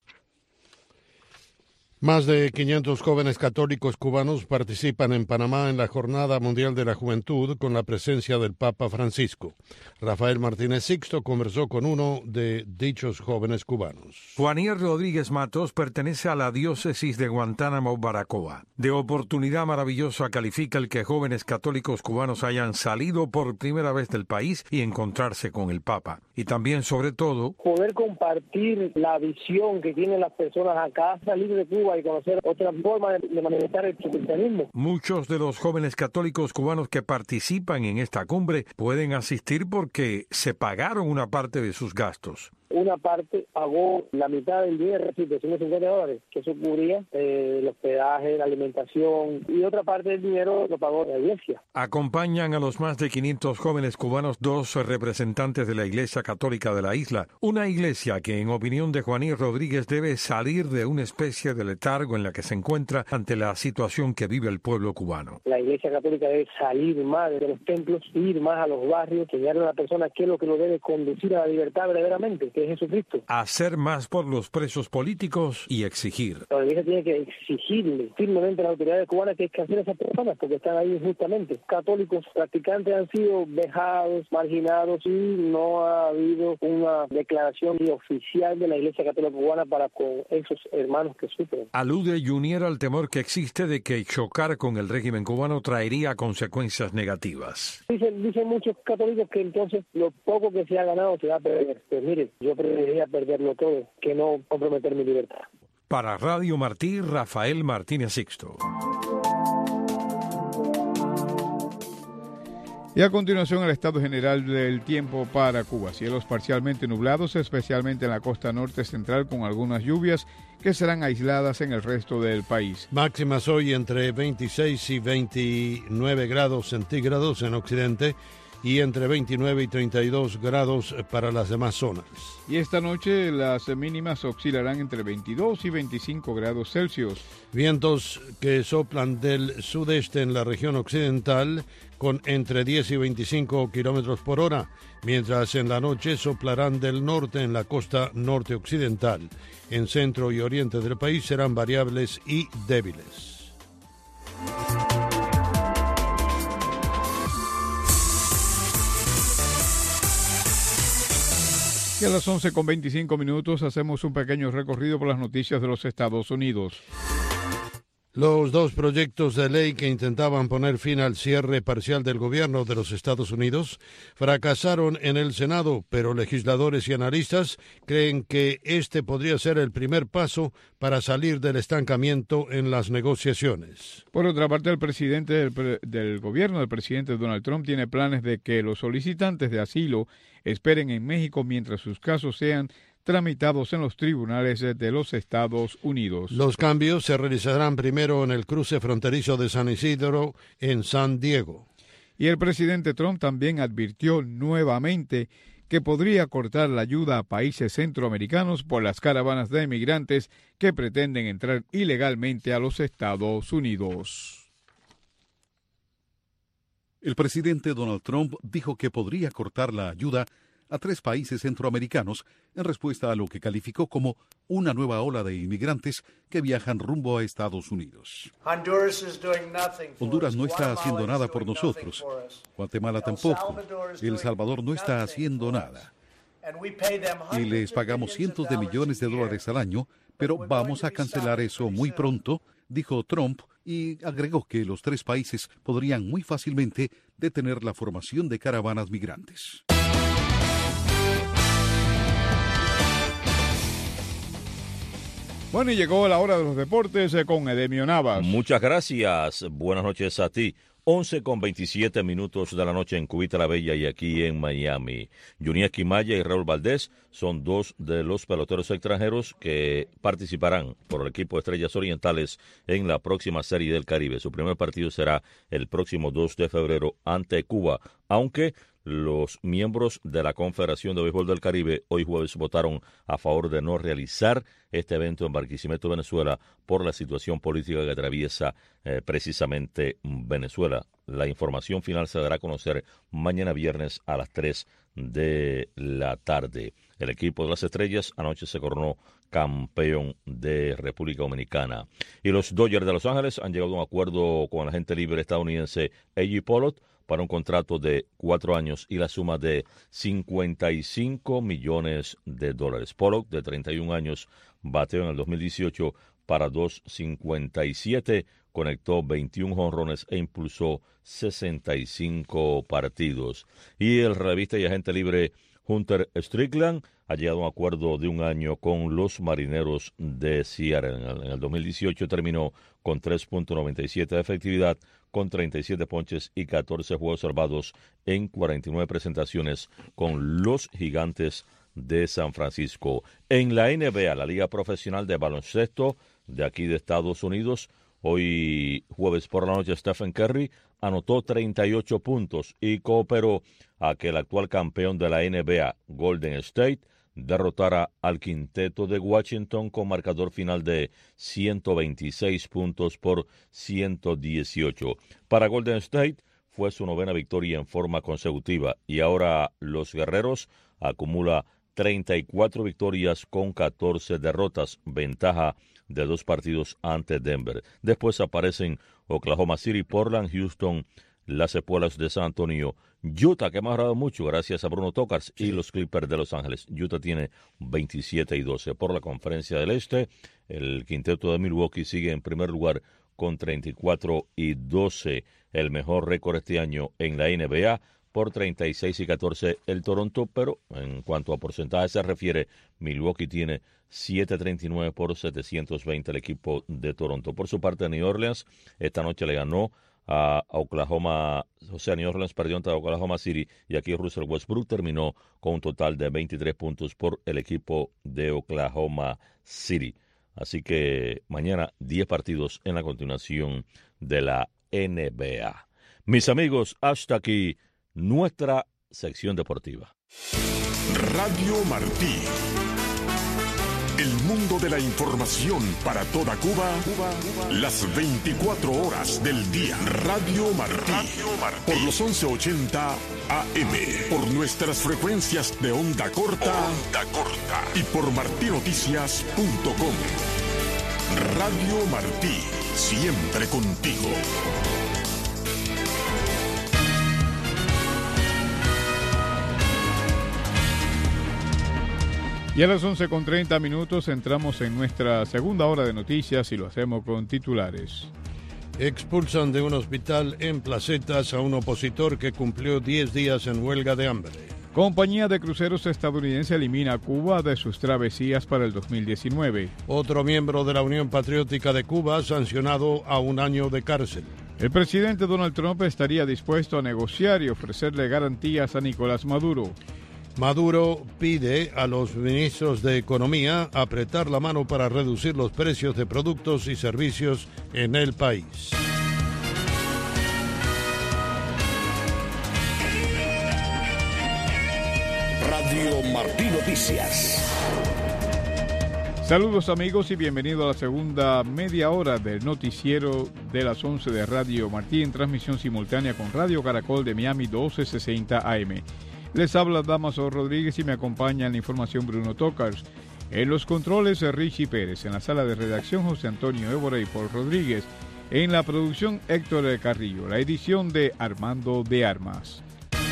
Más de quinientos jóvenes católicos cubanos participan en Panamá en la Jornada Mundial de la Juventud con la presencia del Papa Francisco. Rafael Martínez Sixto conversó con uno de dichos jóvenes cubanos. Juanier Rodríguez Matos pertenece a la diócesis de Guantánamo, Baracoa. De oportunidad maravillosa califica el que jóvenes católicos cubanos hayan salido por primera vez del país y encontrarse con el Papa. Y también, sobre todo, poder compartir la visión que tienen las personas acá, salir de Cuba y conocer otra forma de, de manifestar el cristianismo. Muchos de los jóvenes católicos cubanos que participan en esta cumbre pueden asistir porque se pagaron una parte de sus gastos. Una parte pagó la mitad del dinero, es decir, doscientos cincuenta dólares, que eso cubría eh, el hospedaje, la alimentación, y otra parte del dinero lo pagó la iglesia. Acompañan a los más de quinientos jóvenes cubanos dos representantes de la Iglesia Católica de la isla, una iglesia que, en opinión de Juanier Rodríguez, debe salir de una especie de letargo en la que se encuentra ante la situación que vive el pueblo cubano. La Iglesia Católica debe salir más de los templos, ir más a los barrios, enseñarle a la persona qué es lo que lo debe conducir a la libertad verdaderamente, que es Jesucristo. Hacer más por los presos políticos y exigir. La iglesia tiene que exigirle firmemente a las autoridades cubanas que escarcelen a esas personas porque están ahí injustamente. Católicos practicantes han sido vejados, marginados y no ha habido una declaración oficial de la Iglesia Católica cubana para con esos hermanos que sufren. Alude Junior al temor que existe de que chocar con el régimen cubano traería consecuencias negativas. Dicen, dicen muchos católicos que entonces lo poco que se ha ganado se va a perder. Pues mire, yo preferiría perderlo todo que no comprometer mi libertad. Para Radio Martí, Rafael Martínez Sixto. Y a continuación el estado general del tiempo para Cuba. Cielos parcialmente nublados, especialmente en la costa norte central, con algunas lluvias que serán aisladas en el resto del país. Máximas hoy entre veintiséis y veintinueve grados centígrados en occidente y entre veintinueve y treinta y dos grados para las demás zonas. Y esta noche las mínimas oscilarán entre veintidós y veinticinco grados Celsius. Vientos que soplan del sudeste en la región occidental con entre diez y veinticinco kilómetros por hora, mientras en la noche soplarán del norte en la costa norte occidental. En centro y oriente del país serán variables y débiles. Y a las once con veinticinco minutos hacemos un pequeño recorrido por las noticias de los Estados Unidos. Los dos proyectos de ley que intentaban poner fin al cierre parcial del gobierno de los Estados Unidos fracasaron en el Senado, pero legisladores y analistas creen que este podría ser el primer paso para salir del estancamiento en las negociaciones. Por otra parte, el presidente del, pre- del gobierno del presidente Donald Trump tiene planes de que los solicitantes de asilo esperen en México mientras sus casos sean tramitados en los tribunales de los Estados Unidos. Los cambios se realizarán primero en el cruce fronterizo de San Isidro en San Diego. Y el presidente Trump también advirtió nuevamente que podría cortar la ayuda a países centroamericanos por las caravanas de inmigrantes que pretenden entrar ilegalmente a los Estados Unidos. El presidente Donald Trump dijo que podría cortar la ayuda a tres países centroamericanos en respuesta a lo que calificó como una nueva ola de inmigrantes que viajan rumbo a Estados Unidos. Honduras no está haciendo nada por nosotros, Guatemala tampoco, El Salvador no está haciendo nada. Y les pagamos cientos de millones de dólares al año, pero vamos a cancelar eso muy pronto, dijo Trump, y agregó que los tres países podrían muy fácilmente detener la formación de caravanas migrantes. Bueno, y llegó la hora de los deportes eh, con Edemio Navas. Muchas gracias. Buenas noches a ti. once con veintisiete minutos de la noche en Cubita la Bella y aquí en Miami. Junior Quimaya y Raúl Valdés son dos de los peloteros extranjeros que participarán por el equipo de Estrellas Orientales en la próxima Serie del Caribe. Su primer partido será el próximo dos de febrero ante Cuba, aunque los miembros de la Confederación de Béisbol del Caribe hoy jueves votaron a favor de no realizar este evento en Barquisimeto, Venezuela, por la situación política que atraviesa eh, precisamente Venezuela. La información final se dará a conocer mañana viernes a las tres de la tarde. El equipo de las Estrellas anoche se coronó campeón de República Dominicana. Y los Dodgers de Los Ángeles han llegado a un acuerdo con el agente libre estadounidense A J Pollock para un contrato de cuatro años y la suma de cincuenta y cinco millones de dólares. Pollock, de treinta y un años, bateó en el dos mil dieciocho para dos cincuenta y siete, conectó veintiún jonrones e impulsó sesenta y cinco partidos. Y el relevista y agente libre Hunter Strickland ha llegado a un acuerdo de un año con los Marineros de Seattle. En el, en el dos mil dieciocho terminó con tres punto noventa y siete de efectividad, con treinta y siete ponches y catorce juegos salvados en cuarenta y nueve presentaciones con los Gigantes de San Francisco. En la N B A, la Liga Profesional de Baloncesto de aquí de Estados Unidos, hoy jueves por la noche Stephen Curry anotó treinta y ocho puntos y cooperó a que el actual campeón de la N B A, Golden State, derrotara al quinteto de Washington con marcador final de ciento veintiséis puntos por ciento dieciocho. Para Golden State fue su novena victoria en forma consecutiva y ahora los guerreros acumula treinta y cuatro victorias con catorce derrotas, ventaja de dos partidos ante Denver. Después aparecen Oklahoma City, Portland, Houston, las Espuelas de San Antonio, Utah, que ha mejorado mucho gracias a Bruno Tocars, y los Clippers de Los Ángeles. Utah tiene veintisiete y doce. Por la Conferencia del Este, el quinteto de Milwaukee sigue en primer lugar con treinta y cuatro y doce. El mejor récord este año en la N B A, por treinta y seis y catorce el Toronto, pero en cuanto a porcentaje se refiere, Milwaukee tiene setecientos treinta y nueve por setecientos veinte el equipo de Toronto. Por su parte, New Orleans esta noche le ganó a Oklahoma, o sea, New Orleans perdió ante Oklahoma City y aquí Russell Westbrook terminó con un total de veintitrés puntos por el equipo de Oklahoma City. Así que mañana diez partidos en la continuación de la N B A. Mis amigos, hasta aquí nuestra sección deportiva. Radio Martí. El mundo de la información para toda Cuba, las veinticuatro horas del día. Radio Martí, Radio Martí. Por los once ochenta A M, por nuestras frecuencias de onda corta, onda corta y por martí noticias punto com. Radio Martí, siempre contigo. Y a las once con treinta minutos entramos en nuestra segunda hora de noticias y lo hacemos con titulares. Expulsan de un hospital en Placetas a un opositor que cumplió diez días en huelga de hambre. Compañía de cruceros estadounidense elimina a Cuba de sus travesías para el dos mil diecinueve. Otro miembro de la Unión Patriótica de Cuba sancionado a un año de cárcel. El presidente Donald Trump estaría dispuesto a negociar y ofrecerle garantías a Nicolás Maduro. Maduro pide a los ministros de Economía apretar la mano para reducir los precios de productos y servicios en el país. Radio Martí Noticias. Saludos amigos y bienvenidos a la segunda media hora del noticiero de las once de Radio Martí en transmisión simultánea con Radio Caracol de Miami doce sesenta A M. Les habla Damaso Rodríguez y me acompaña en la información Bruno Tocars. En los controles Richie Pérez, en la sala de redacción José Antonio Évora y Paul Rodríguez, en la producción Héctor Carrillo, la edición de Armando de Armas.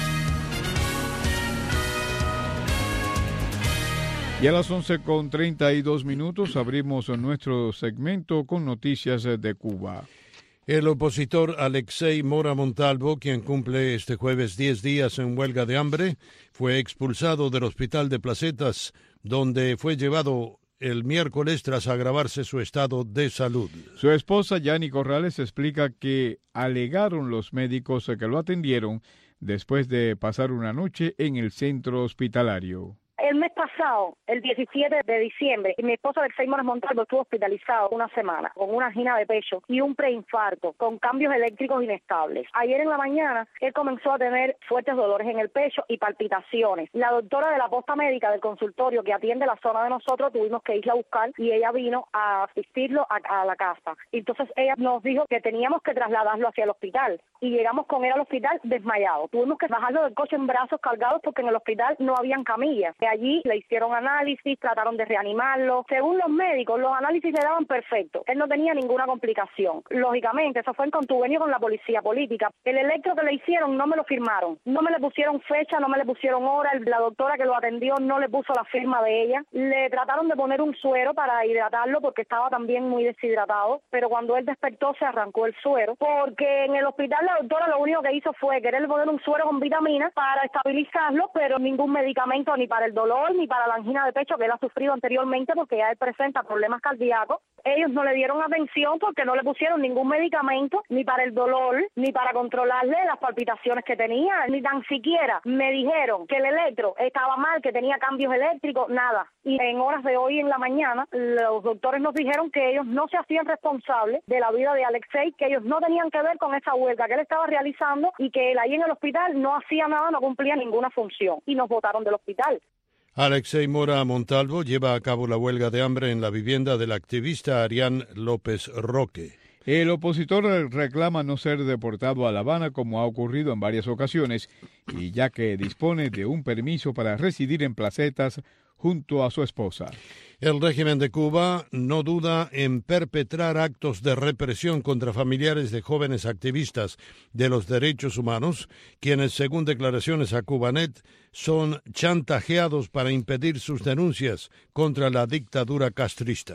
Y a las once con treinta y dos minutos abrimos nuestro segmento con noticias de Cuba. El opositor Alexei Mora Montalvo, quien cumple este jueves diez días en huelga de hambre, fue expulsado del hospital de Placetas, donde fue llevado el miércoles tras agravarse su estado de salud. Su esposa, Yani Corrales, explica que alegaron los médicos que lo atendieron después de pasar una noche en el centro hospitalario. El mes pasado, el diecisiete de diciembre, mi esposo Alexei Mora Montalvo estuvo hospitalizado una semana con una angina de pecho y un preinfarto con cambios eléctricos inestables. Ayer en la mañana, él comenzó a tener fuertes dolores en el pecho y palpitaciones. La doctora de la posta médica del consultorio que atiende la zona de nosotros, tuvimos que irla a buscar y ella vino a asistirlo a, a la casa. Entonces ella nos dijo que teníamos que trasladarlo hacia el hospital y llegamos con él al hospital desmayado. Tuvimos que bajarlo del coche en brazos cargados porque en el hospital no habían camillas. Allí le hicieron análisis, trataron de reanimarlo. Según los médicos, los análisis le daban perfecto. Él no tenía ninguna complicación. Lógicamente, eso fue en contubernio con la policía política. El electro que le hicieron no me lo firmaron. No me le pusieron fecha, no me le pusieron hora. La doctora que lo atendió no le puso la firma de ella. Le trataron de poner un suero para hidratarlo porque estaba también muy deshidratado. Pero cuando él despertó se arrancó el suero. Porque en el hospital la doctora lo único que hizo fue querer poner un suero con vitaminas para estabilizarlo, pero ningún medicamento ni para el dolor ni para la angina de pecho que él ha sufrido anteriormente porque ya él presenta problemas cardíacos. Ellos no le dieron atención porque no le pusieron ningún medicamento ni para el dolor ni para controlarle las palpitaciones que tenía, ni tan siquiera me dijeron que el electro estaba mal, que tenía cambios eléctricos, nada. Y en horas de hoy en la mañana los doctores nos dijeron que ellos no se hacían responsables de la vida de Alexei, que ellos no tenían que ver con esa huelga que él estaba realizando y que él ahí en el hospital no hacía nada, no cumplía ninguna función y nos botaron del hospital. Alexei Mora Montalvo lleva a cabo la huelga de hambre en la vivienda del activista Arián López Roque. El opositor reclama no ser deportado a La Habana como ha ocurrido en varias ocasiones y ya que dispone de un permiso para residir en Placetas junto a su esposa. El régimen de Cuba no duda en perpetrar actos de represión contra familiares de jóvenes activistas de los derechos humanos, quienes, según declaraciones a Cubanet, son chantajeados para impedir sus denuncias contra la dictadura castrista.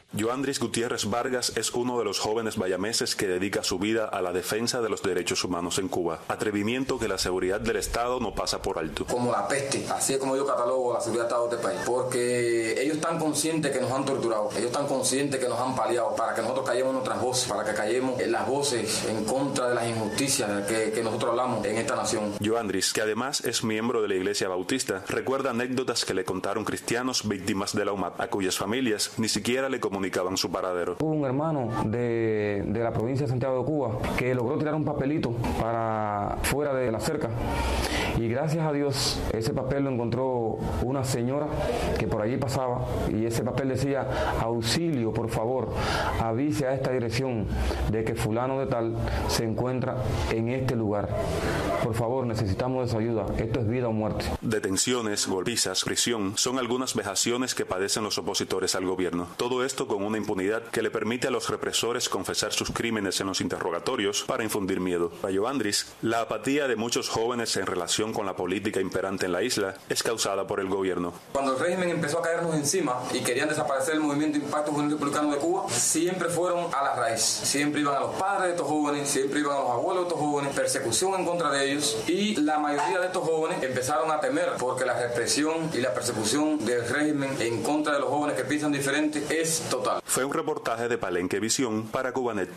Joandris Gutiérrez Vargas es uno de los jóvenes bayameses que dedica su vida a la defensa de los derechos humanos en Cuba, atrevimiento que la seguridad del Estado no pasa por alto. Como la peste, así es como yo catalogo la seguridad del Estado de este país, porque ellos están conscientes que nos han torturado, ellos están conscientes que nos han paliado para que nosotros callemos nuestras voces, para que callemos las voces en contra de las injusticias que, que nosotros hablamos en esta nación. Joandris, que además es miembro de la Iglesia Bautista, recuerda anécdotas que le contaron cristianos víctimas de la U M A P, a cuyas familias ni siquiera le comunicaban su paradero. Hubo un hermano de, de la provincia de Santiago de Cuba que logró tirar un papelito para fuera de la cerca y gracias a Dios ese papel lo encontró una señora que por allí pasaba y ese papel decía: auxilio, por favor, avise a esta dirección de que fulano de tal se encuentra en este lugar. Por favor, necesitamos de su ayuda. Esto es vida o muerte. Detenciones, golpizas, prisión son algunas vejaciones que padecen los opositores al gobierno. Todo esto con una impunidad que le permite a los represores confesar sus crímenes en los interrogatorios para infundir miedo. Para Joandris, la apatía de muchos jóvenes en relación con la política imperante en la isla es causada por el gobierno. Cuando el régimen empezó a caernos encima y querían desaparecer el movimiento Impacto Juvenil Republicano de Cuba, siempre fueron a la raíz. Siempre iban a los padres de estos jóvenes, siempre iban a los abuelos de estos jóvenes, persecución en contra de ellos, y la mayoría de estos jóvenes empezaron a temer porque la represión y la persecución del régimen en contra de los jóvenes que piensan diferente es total. Fue un reportaje de Palenque Visión para Cubanet.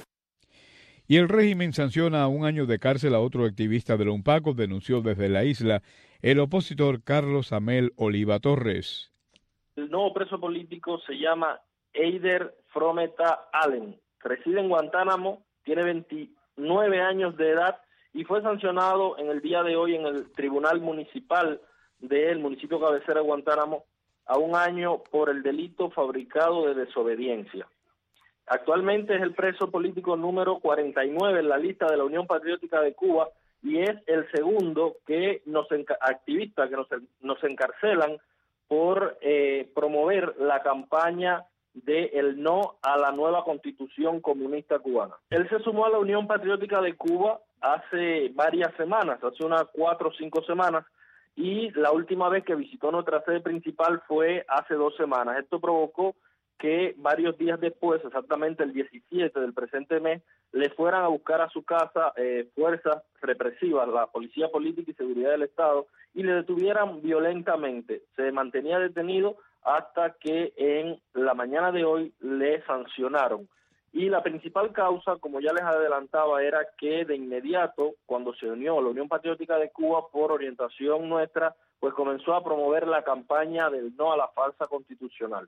Y el régimen sanciona a un año de cárcel a otro activista de la UNPACO, denunció desde la isla el opositor Carlos Amel Oliva Torres. El nuevo preso político se llama Eider Frometa Allen, reside en Guantánamo, tiene veintinueve años de edad y fue sancionado en el día de hoy en el Tribunal Municipal del municipio cabecera de Guantánamo a un año por el delito fabricado de desobediencia. Actualmente es el preso político número cuarenta y nueve en la lista de la Unión Patriótica de Cuba y es el segundo que nos activista que nos, nos encarcelan por eh, promover la campaña de el no a la nueva Constitución comunista cubana. Él se sumó a la Unión Patriótica de Cuba hace varias semanas, hace unas cuatro o cinco semanas, y la última vez que visitó nuestra sede principal fue hace dos semanas. Esto provocó que varios días después, exactamente el diecisiete del presente mes, le fueran a buscar a su casa eh, fuerzas represivas, la Policía Política y Seguridad del Estado, y le detuvieran violentamente. Se mantenía detenido hasta que en la mañana de hoy le sancionaron. Y la principal causa, como ya les adelantaba, era que de inmediato, cuando se unió a la Unión Patriótica de Cuba por orientación nuestra, pues comenzó a promover la campaña del no a la falsa constitucional.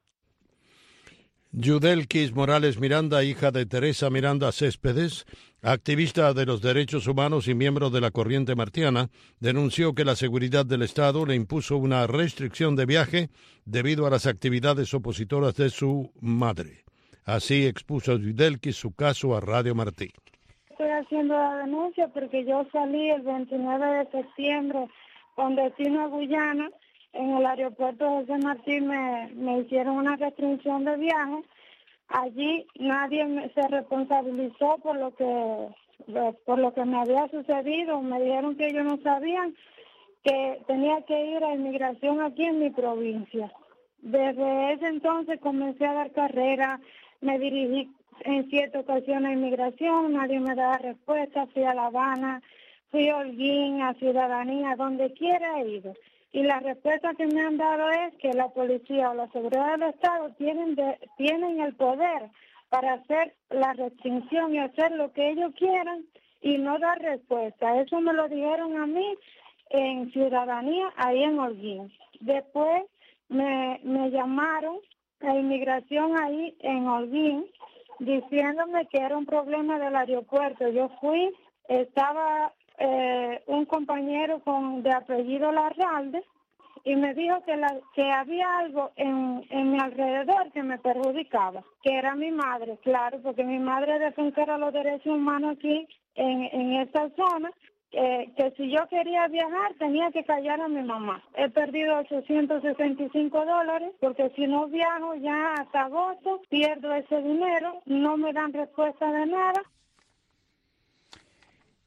Yudelkis Morales Miranda, hija de Teresa Miranda Céspedes, activista de los derechos humanos y miembro de la Corriente Martiana, denunció que la seguridad del Estado le impuso una restricción de viaje debido a las actividades opositoras de su madre. Así expuso Yudelkis su caso a Radio Martí. Estoy haciendo la denuncia porque yo salí el veintinueve de septiembre con destino a Guyana. En el aeropuerto José Martí me, me hicieron una restricción de viaje. Allí nadie me, se responsabilizó por lo que por lo que me había sucedido. Me dijeron que ellos no sabían que tenía que ir a inmigración aquí en mi provincia. Desde ese entonces comencé a dar carrera, me dirigí en ciertas ocasiones a inmigración, nadie me daba respuesta, fui a La Habana, fui a Holguín, a Ciudadanía, donde quiera he ido. Y la respuesta que me han dado es que la policía o la seguridad del Estado tienen de, tienen el poder para hacer la restricción y hacer lo que ellos quieran y no dar respuesta. Eso me lo dijeron a mí en Ciudadanía, ahí en Holguín. Después me, me llamaron a inmigración ahí en Holguín diciéndome que era un problema del aeropuerto. Yo fui, estaba... Eh, un compañero con de apellido Larralde y me dijo que, la, que había algo en, en mi alrededor que me perjudicaba, que era mi madre, claro, porque mi madre es defensora de los derechos humanos aquí en, en esta zona, eh, que si yo quería viajar tenía que callar a mi mamá. He perdido ochocientos sesenta y cinco dólares porque si no viajo ya hasta agosto pierdo ese dinero, no me dan respuesta de nada.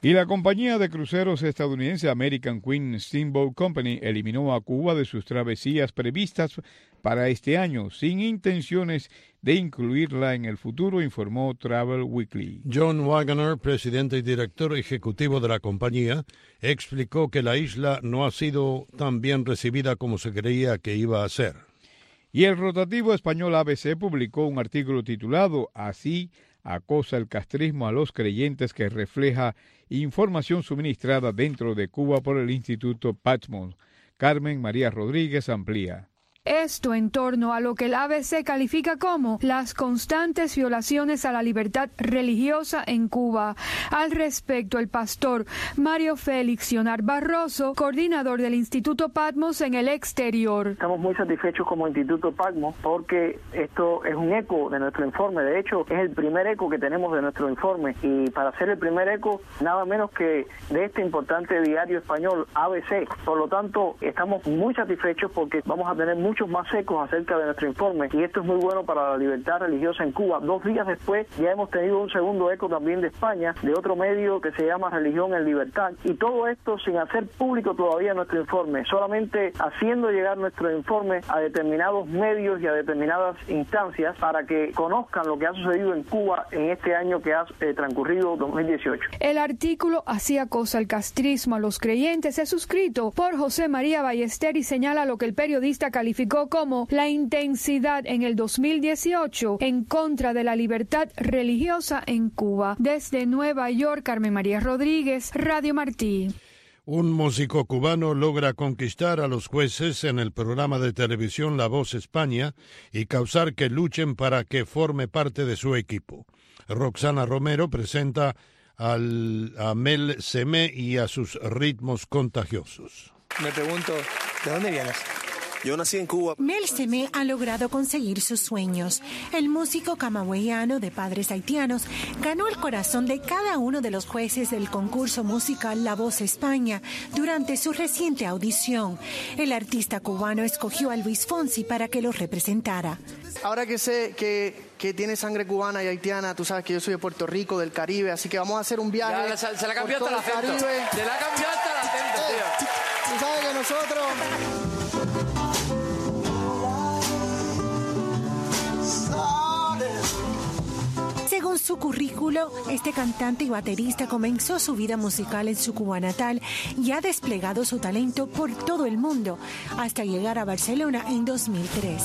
Y la compañía de cruceros estadounidense American Queen Steamboat Company eliminó a Cuba de sus travesías previstas para este año, sin intenciones de incluirla en el futuro, informó Travel Weekly. John Wagner, presidente y director ejecutivo de la compañía, explicó que la isla no ha sido tan bien recibida como se creía que iba a ser. Y el rotativo español A B C publicó un artículo titulado «Así acosa el castrismo a los creyentes», que refleja información suministrada dentro de Cuba por el Instituto Patmos. Carmen María Rodríguez amplía. Esto en torno a lo que el A B C califica como las constantes violaciones a la libertad religiosa en Cuba. Al respecto, el pastor Mario Félix Sionar Barroso, coordinador del Instituto Patmos en el exterior. Estamos muy satisfechos como Instituto Patmos porque esto es un eco de nuestro informe. De hecho, es el primer eco que tenemos de nuestro informe. Y para hacer el primer eco, nada menos que de este importante diario español, A B C. Por lo tanto, estamos muy satisfechos porque vamos a tener mucho muchos más ecos acerca de nuestro informe, y esto es muy bueno para la libertad religiosa en Cuba. Dos días después ya hemos tenido un segundo eco también de España, de otro medio que se llama Religión en Libertad, y todo esto sin hacer público todavía nuestro informe, solamente haciendo llegar nuestro informe a determinados medios y a determinadas instancias para que conozcan lo que ha sucedido en Cuba en este año que ha eh, transcurrido dos mil dieciocho. El artículo Así acosa el castrismo a los creyentes es suscrito por José María Ballester y señala lo que el periodista calificó como la intensidad en el dos mil dieciocho en contra de la libertad religiosa en Cuba. Desde Nueva York, Carmen María Rodríguez, Radio Martí. Un músico cubano logra conquistar a los jueces en el programa de televisión La Voz España y causar que luchen para que forme parte de su equipo. Roxana Romero presenta al, a Mel Semé y a sus ritmos contagiosos. Me pregunto, ¿de dónde vienes? Yo nací en Cuba. Mel Semé ha logrado conseguir sus sueños. El músico camagüeyano de padres haitianos ganó el corazón de cada uno de los jueces del concurso musical La Voz España durante su reciente audición. El artista cubano escogió a Luis Fonsi para que lo representara. Ahora que sé que, que tiene sangre cubana y haitiana, tú sabes que yo soy de Puerto Rico, del Caribe, así que vamos a hacer un viaje. Ya, se, se la cambió hasta el acento. Se la cambió hasta el acento, tío. Tú sabes que nosotros... Según su currículo, este cantante y baterista comenzó su vida musical en su Cuba natal y ha desplegado su talento por todo el mundo hasta llegar a Barcelona en dos mil tres.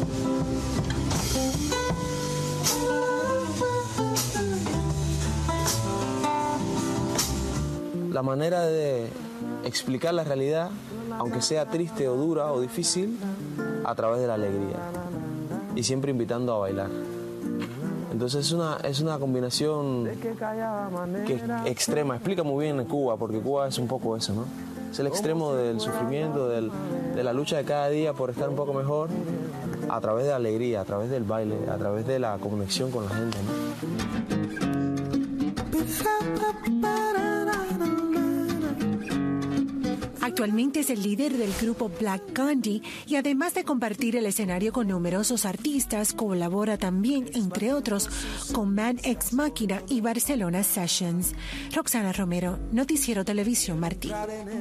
La manera de explicar la realidad, aunque sea triste o dura o difícil, a través de la alegría y siempre invitando a bailar. Entonces es una, es una combinación que es extrema, explica muy bien en Cuba, porque Cuba es un poco eso, ¿no? Es el extremo del sufrimiento, del, de la lucha de cada día por estar un poco mejor, a través de la alegría, a través del baile, a través de la conexión con la gente, ¿no? Actualmente es el líder del grupo Black Gandhi y además de compartir el escenario con numerosos artistas, colabora también, entre otros, con Man Ex Máquina y Barcelona Sessions. Roxana Romero, Noticiero Televisión Martí.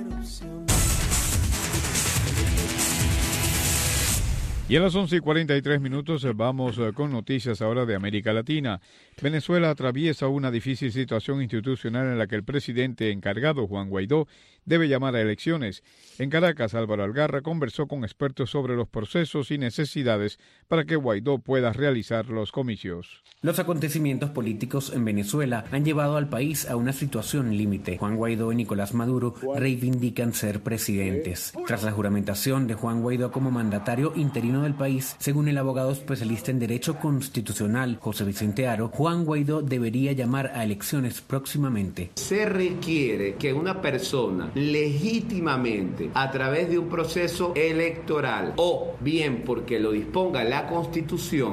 Y a las once y cuarenta y tres minutos vamos con noticias ahora de América Latina. Venezuela atraviesa una difícil situación institucional en la que el presidente encargado, Juan Guaidó, debe llamar a elecciones. En Caracas, Álvaro Algarra conversó con expertos sobre los procesos y necesidades para que Guaidó pueda realizar los comicios. Los acontecimientos políticos en Venezuela han llevado al país a una situación límite. Juan Guaidó y Nicolás Maduro reivindican ser presidentes. Tras la juramentación de Juan Guaidó como mandatario interino del país, según el abogado especialista en Derecho Constitucional José Vicente Aro, Juan Guaidó debería llamar a elecciones próximamente. Se requiere que una persona legítimamente, a través de un proceso electoral, o bien porque lo disponga la Constitución,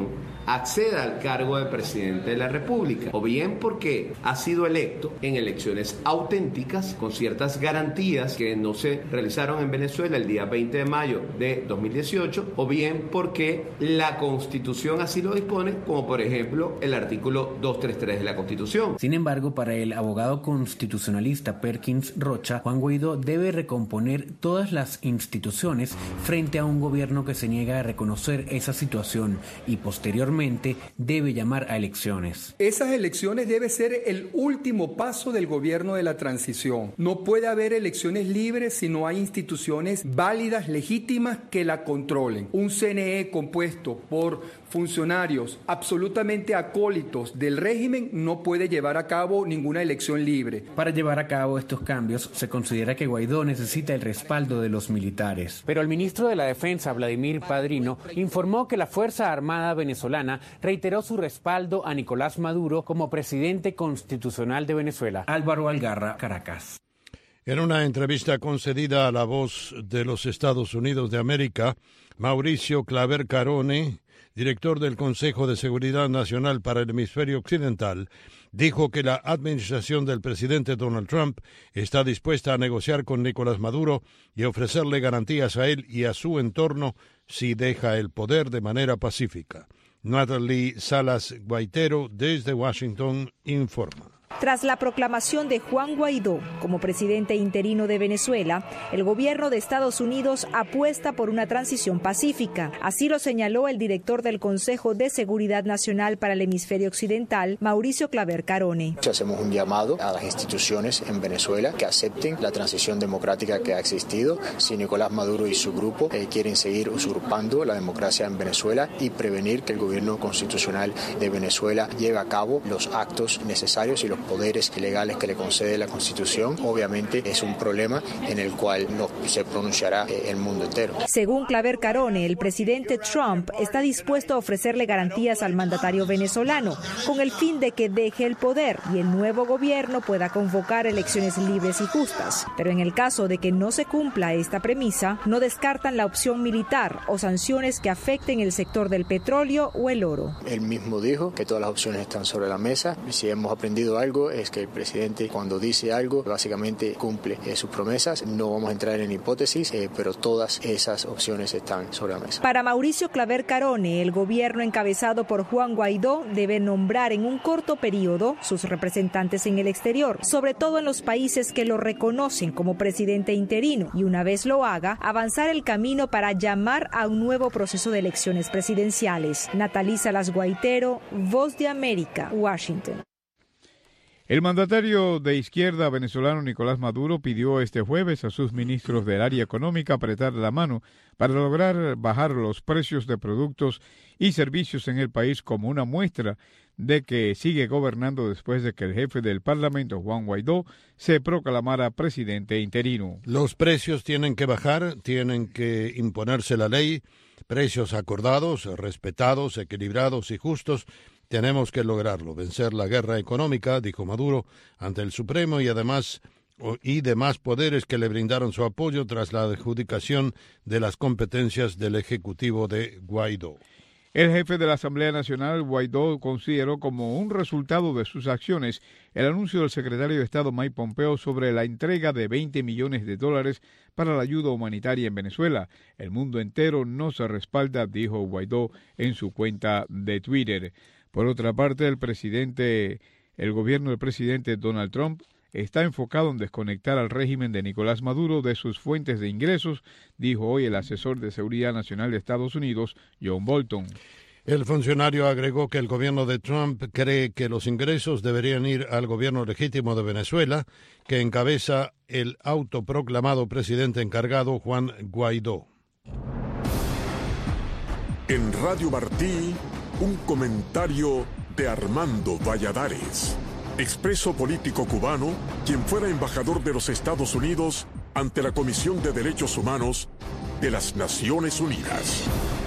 acceda al cargo de presidente de la República, o bien porque ha sido electo en elecciones auténticas con ciertas garantías que no se realizaron en Venezuela el día veinte de mayo de dos mil dieciocho, o bien porque la Constitución así lo dispone, como por ejemplo el artículo doscientos treinta y tres de la Constitución. Sin embargo, para el abogado constitucionalista Perkins Rocha, Juan Guaidó debe recomponer todas las instituciones frente a un gobierno que se niega a reconocer esa situación y posteriormente debe llamar a elecciones. Esas elecciones debe ser el último paso del gobierno de la transición. No puede haber elecciones libres si no hay instituciones válidas, legítimas, que la controlen. Un C N E compuesto por funcionarios absolutamente acólitos del régimen no puede llevar a cabo ninguna elección libre. Para llevar a cabo estos cambios, se considera que Guaidó necesita el respaldo de los militares. Pero el ministro de la Defensa, Vladimir Padrino, informó que la Fuerza Armada venezolana reiteró su respaldo a Nicolás Maduro como presidente constitucional de Venezuela. Álvaro Algarra, Caracas. En una entrevista concedida a La Voz de los Estados Unidos de América, Mauricio Claver Carone, director del Consejo de Seguridad Nacional para el Hemisferio Occidental, dijo que la administración del presidente Donald Trump está dispuesta a negociar con Nicolás Maduro y ofrecerle garantías a él y a su entorno si deja el poder de manera pacífica. Natalie Salas Guaitero, desde Washington, informa. Tras la proclamación de Juan Guaidó como presidente interino de Venezuela, el gobierno de Estados Unidos apuesta por una transición pacífica. Así lo señaló el director del Consejo de Seguridad Nacional para el Hemisferio Occidental, Mauricio Claver Carone. Hacemos un llamado a las instituciones en Venezuela que acepten la transición democrática que ha existido. Si Nicolás Maduro y su grupo eh, quieren seguir usurpando la democracia en Venezuela y prevenir que el gobierno constitucional de Venezuela lleve a cabo los actos necesarios y los poderes legales que le concede la Constitución, obviamente es un problema en el cual no se pronunciará el mundo entero. Según Claver Carone, el presidente Trump está dispuesto a ofrecerle garantías al mandatario venezolano con el fin de que deje el poder y el nuevo gobierno pueda convocar elecciones libres y justas. Pero en el caso de que no se cumpla esta premisa, no descartan la opción militar o sanciones que afecten el sector del petróleo o el oro. Él mismo dijo que todas las opciones están sobre la mesa. Si hemos aprendido algo es que el presidente cuando dice algo básicamente cumple eh, sus promesas. No vamos a entrar en hipótesis, eh, pero todas esas opciones están sobre la mesa. Para Mauricio Claver Carone, el gobierno encabezado por Juan Guaidó debe nombrar en un corto periodo sus representantes en el exterior, sobre todo en los países que lo reconocen como presidente interino, y una vez lo haga, avanzar el camino para llamar a un nuevo proceso de elecciones presidenciales. Natalie Salas Guaitero, Voz de América, Washington. El mandatario de izquierda venezolano Nicolás Maduro pidió este jueves a sus ministros del área económica apretar la mano para lograr bajar los precios de productos y servicios en el país como una muestra de que sigue gobernando después de que el jefe del Parlamento, Juan Guaidó, se proclamara presidente interino. Los precios tienen que bajar, tienen que imponerse la ley, precios acordados, respetados, equilibrados y justos. Tenemos que lograrlo, vencer la guerra económica, dijo Maduro, ante el Supremo y además y demás poderes que le brindaron su apoyo tras la adjudicación de las competencias del Ejecutivo de Guaidó. El jefe de la Asamblea Nacional, Guaidó, consideró como un resultado de sus acciones el anuncio del secretario de Estado Mike Pompeo sobre la entrega de veinte millones de dólares para la ayuda humanitaria en Venezuela. El mundo entero no se respalda, dijo Guaidó en su cuenta de Twitter. Por otra parte, el presidente, el gobierno del presidente Donald Trump está enfocado en desconectar al régimen de Nicolás Maduro de sus fuentes de ingresos, dijo hoy el asesor de Seguridad Nacional de Estados Unidos, John Bolton. El funcionario agregó que el gobierno de Trump cree que los ingresos deberían ir al gobierno legítimo de Venezuela, que encabeza el autoproclamado presidente encargado Juan Guaidó. En Radio Martí, un comentario de Armando Valladares, expreso político cubano, quien fuera embajador de los Estados Unidos ante la Comisión de Derechos Humanos de las Naciones Unidas.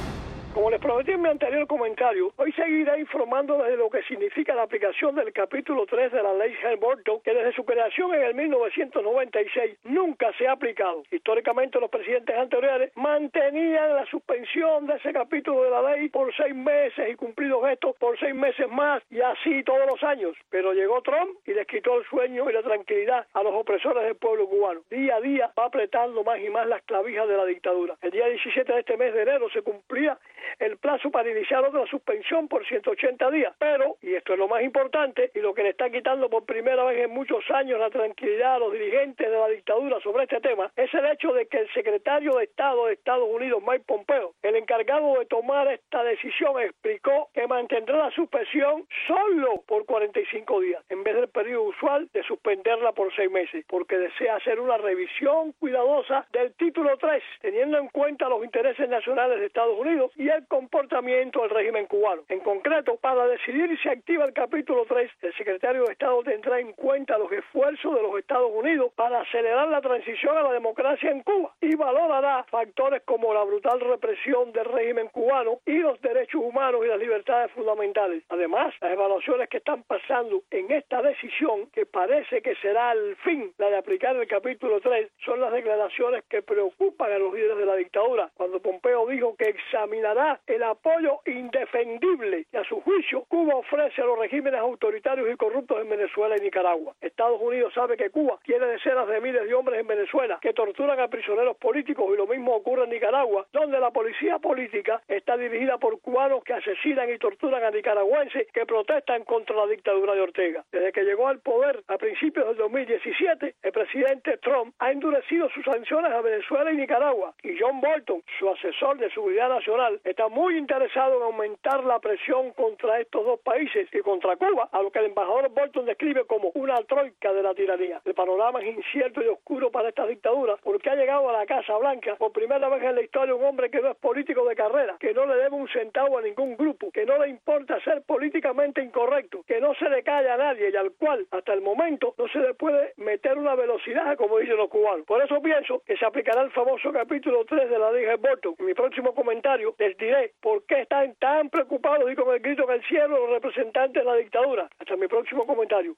Como les prometí en mi anterior comentario, hoy seguiré informando desde lo que significa la aplicación del capítulo tres de la ley Helms-Burton, que desde su creación en el mil novecientos noventa y seis nunca se ha aplicado. Históricamente los presidentes anteriores mantenían la suspensión de ese capítulo de la ley por seis meses y cumplidos estos por seis meses más, y así todos los años. Pero llegó Trump y les quitó el sueño y la tranquilidad a los opresores del pueblo cubano. Día a día va apretando más y más las clavijas de la dictadura. El día diecisiete de este mes de enero se cumplía el plazo para iniciar otra suspensión por ciento ochenta días, pero, y esto es lo más importante, y lo que le está quitando por primera vez en muchos años la tranquilidad a los dirigentes de la dictadura sobre este tema, es el hecho de que el secretario de Estado de Estados Unidos, Mike Pompeo, el encargado de tomar esta decisión, explicó que mantendrá la suspensión solo por cuarenta y cinco días, en vez del periodo usual de suspenderla por seis meses, porque desea hacer una revisión cuidadosa del título tres, teniendo en cuenta los intereses nacionales de Estados Unidos y el comportamiento del régimen cubano. En concreto, para decidir si activa el capítulo tres, el secretario de Estado tendrá en cuenta los esfuerzos de los Estados Unidos para acelerar la transición a la democracia en Cuba y valorará factores como la brutal represión del régimen cubano y los derechos humanos y las libertades fundamentales. Además, las evaluaciones que están pasando en esta decisión, que parece que será al fin la de aplicar el capítulo tres, son las declaraciones que preocupan a los líderes de la dictadura, cuando Pompeo dijo que examinará el apoyo indefendible que a su juicio Cuba ofrece a los regímenes autoritarios y corruptos en Venezuela y Nicaragua. Estados Unidos sabe que Cuba tiene decenas de miles de hombres en Venezuela que torturan a prisioneros políticos, y lo mismo ocurre en Nicaragua, donde la policía política está dirigida por cubanos que asesinan y torturan a nicaragüenses que protestan contra la dictadura de Ortega. Desde que llegó al poder a principios del dos mil diecisiete, el presidente Trump ha endurecido sus sanciones a Venezuela y Nicaragua, y John Bolton, su asesor de seguridad nacional, está muy interesado en aumentar la presión contra estos dos países y contra Cuba, a lo que el embajador Bolton describe como una troika de la tiranía. El panorama es incierto y oscuro para esta dictadura, porque ha llegado a la Casa Blanca por primera vez en la historia un hombre que no es político de carrera, que no le debe un centavo a ningún grupo, que no le importa ser políticamente incorrecto, que no se le calla a nadie y al cual hasta el momento no se le puede meter una velocidad, como dicen los cubanos. Por eso pienso que se aplicará el famoso capítulo tres de la ley Bolton. En mi próximo comentario les diré por qué están tan preocupados y con el grito en el cielo los representantes de la dictadura. Hasta mi próximo comentario.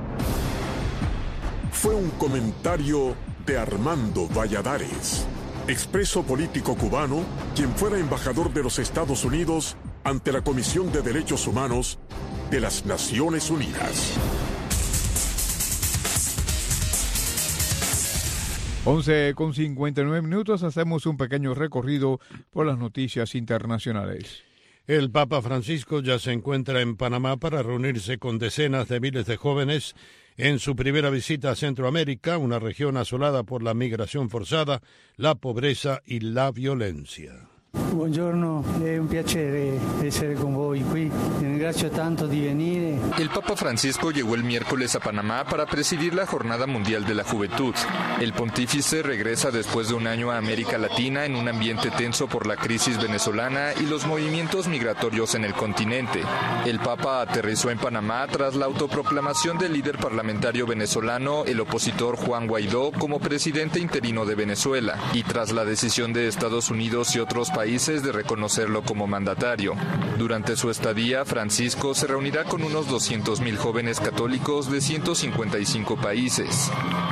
Fue un comentario de Armando Valladares, expreso político cubano, quien fuera embajador de los Estados Unidos ante la Comisión de Derechos Humanos de las Naciones Unidas. once con cincuenta y nueve minutos, hacemos un pequeño recorrido por las noticias internacionales. El Papa Francisco ya se encuentra en Panamá para reunirse con decenas de miles de jóvenes en su primera visita a Centroamérica, una región asolada por la migración forzada, la pobreza y la violencia. Buongiorno, è un piacere essere con voi qui. Vi ringrazio tanto di venire. El Papa Francisco llegó el miércoles a Panamá para presidir la Jornada Mundial de la Juventud. El pontífice regresa después de un año a América Latina en un ambiente tenso por la crisis venezolana y los movimientos migratorios en el continente. El Papa aterrizó en Panamá tras la autoproclamación del líder parlamentario venezolano, el opositor Juan Guaidó, como presidente interino de Venezuela, y tras la decisión de Estados Unidos y otros países de reconocerlo como mandatario. Durante su estadía, Francisco se reunirá con unos doscientos mil jóvenes católicos de ciento cincuenta y cinco países.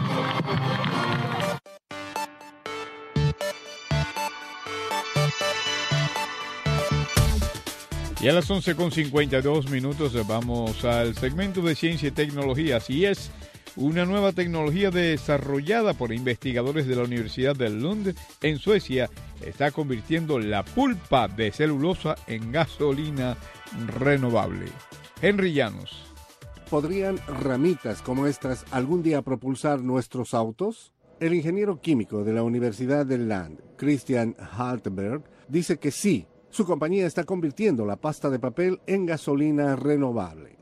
Y a las once con cincuenta y dos minutos vamos al segmento de ciencia y tecnología. Así es, una nueva tecnología desarrollada por investigadores de la Universidad de Lund en Suecia está convirtiendo la pulpa de celulosa en gasolina renovable. Henry Llanos. ¿Podrían ramitas como estas algún día propulsar nuestros autos? El ingeniero químico de la Universidad de Lund, Christian Haltenberg, dice que sí. Su compañía está convirtiendo la pasta de papel en gasolina renovable.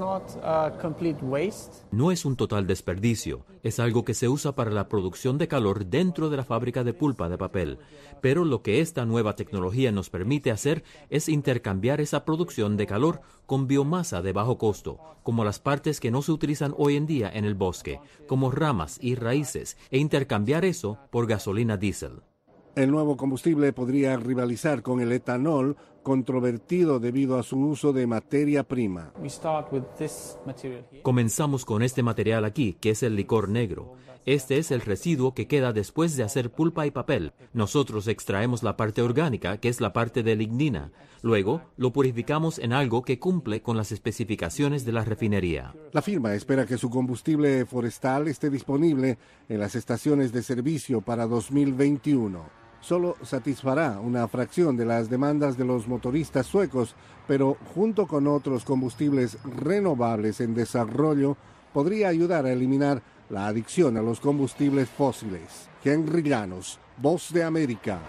No es un total desperdicio, es algo que se usa para la producción de calor dentro de la fábrica de pulpa de papel. Pero lo que esta nueva tecnología nos permite hacer es intercambiar esa producción de calor con biomasa de bajo costo, como las partes que no se utilizan hoy en día en el bosque, como ramas y raíces, e intercambiar eso por gasolina diésel. El nuevo combustible podría rivalizar con el etanol, controvertido debido a su uso de materia prima. Comenzamos con este material aquí, que es el licor negro. Este es el residuo que queda después de hacer pulpa y papel. Nosotros extraemos la parte orgánica, que es la parte de lignina. Luego, lo purificamos en algo que cumple con las especificaciones de la refinería. La firma espera que su combustible forestal esté disponible en las estaciones de servicio para dos mil veintiuno. Solo satisfará una fracción de las demandas de los motoristas suecos, pero junto con otros combustibles renovables en desarrollo, podría ayudar a eliminar la adicción a los combustibles fósiles. Henry Llanos, Voz de América.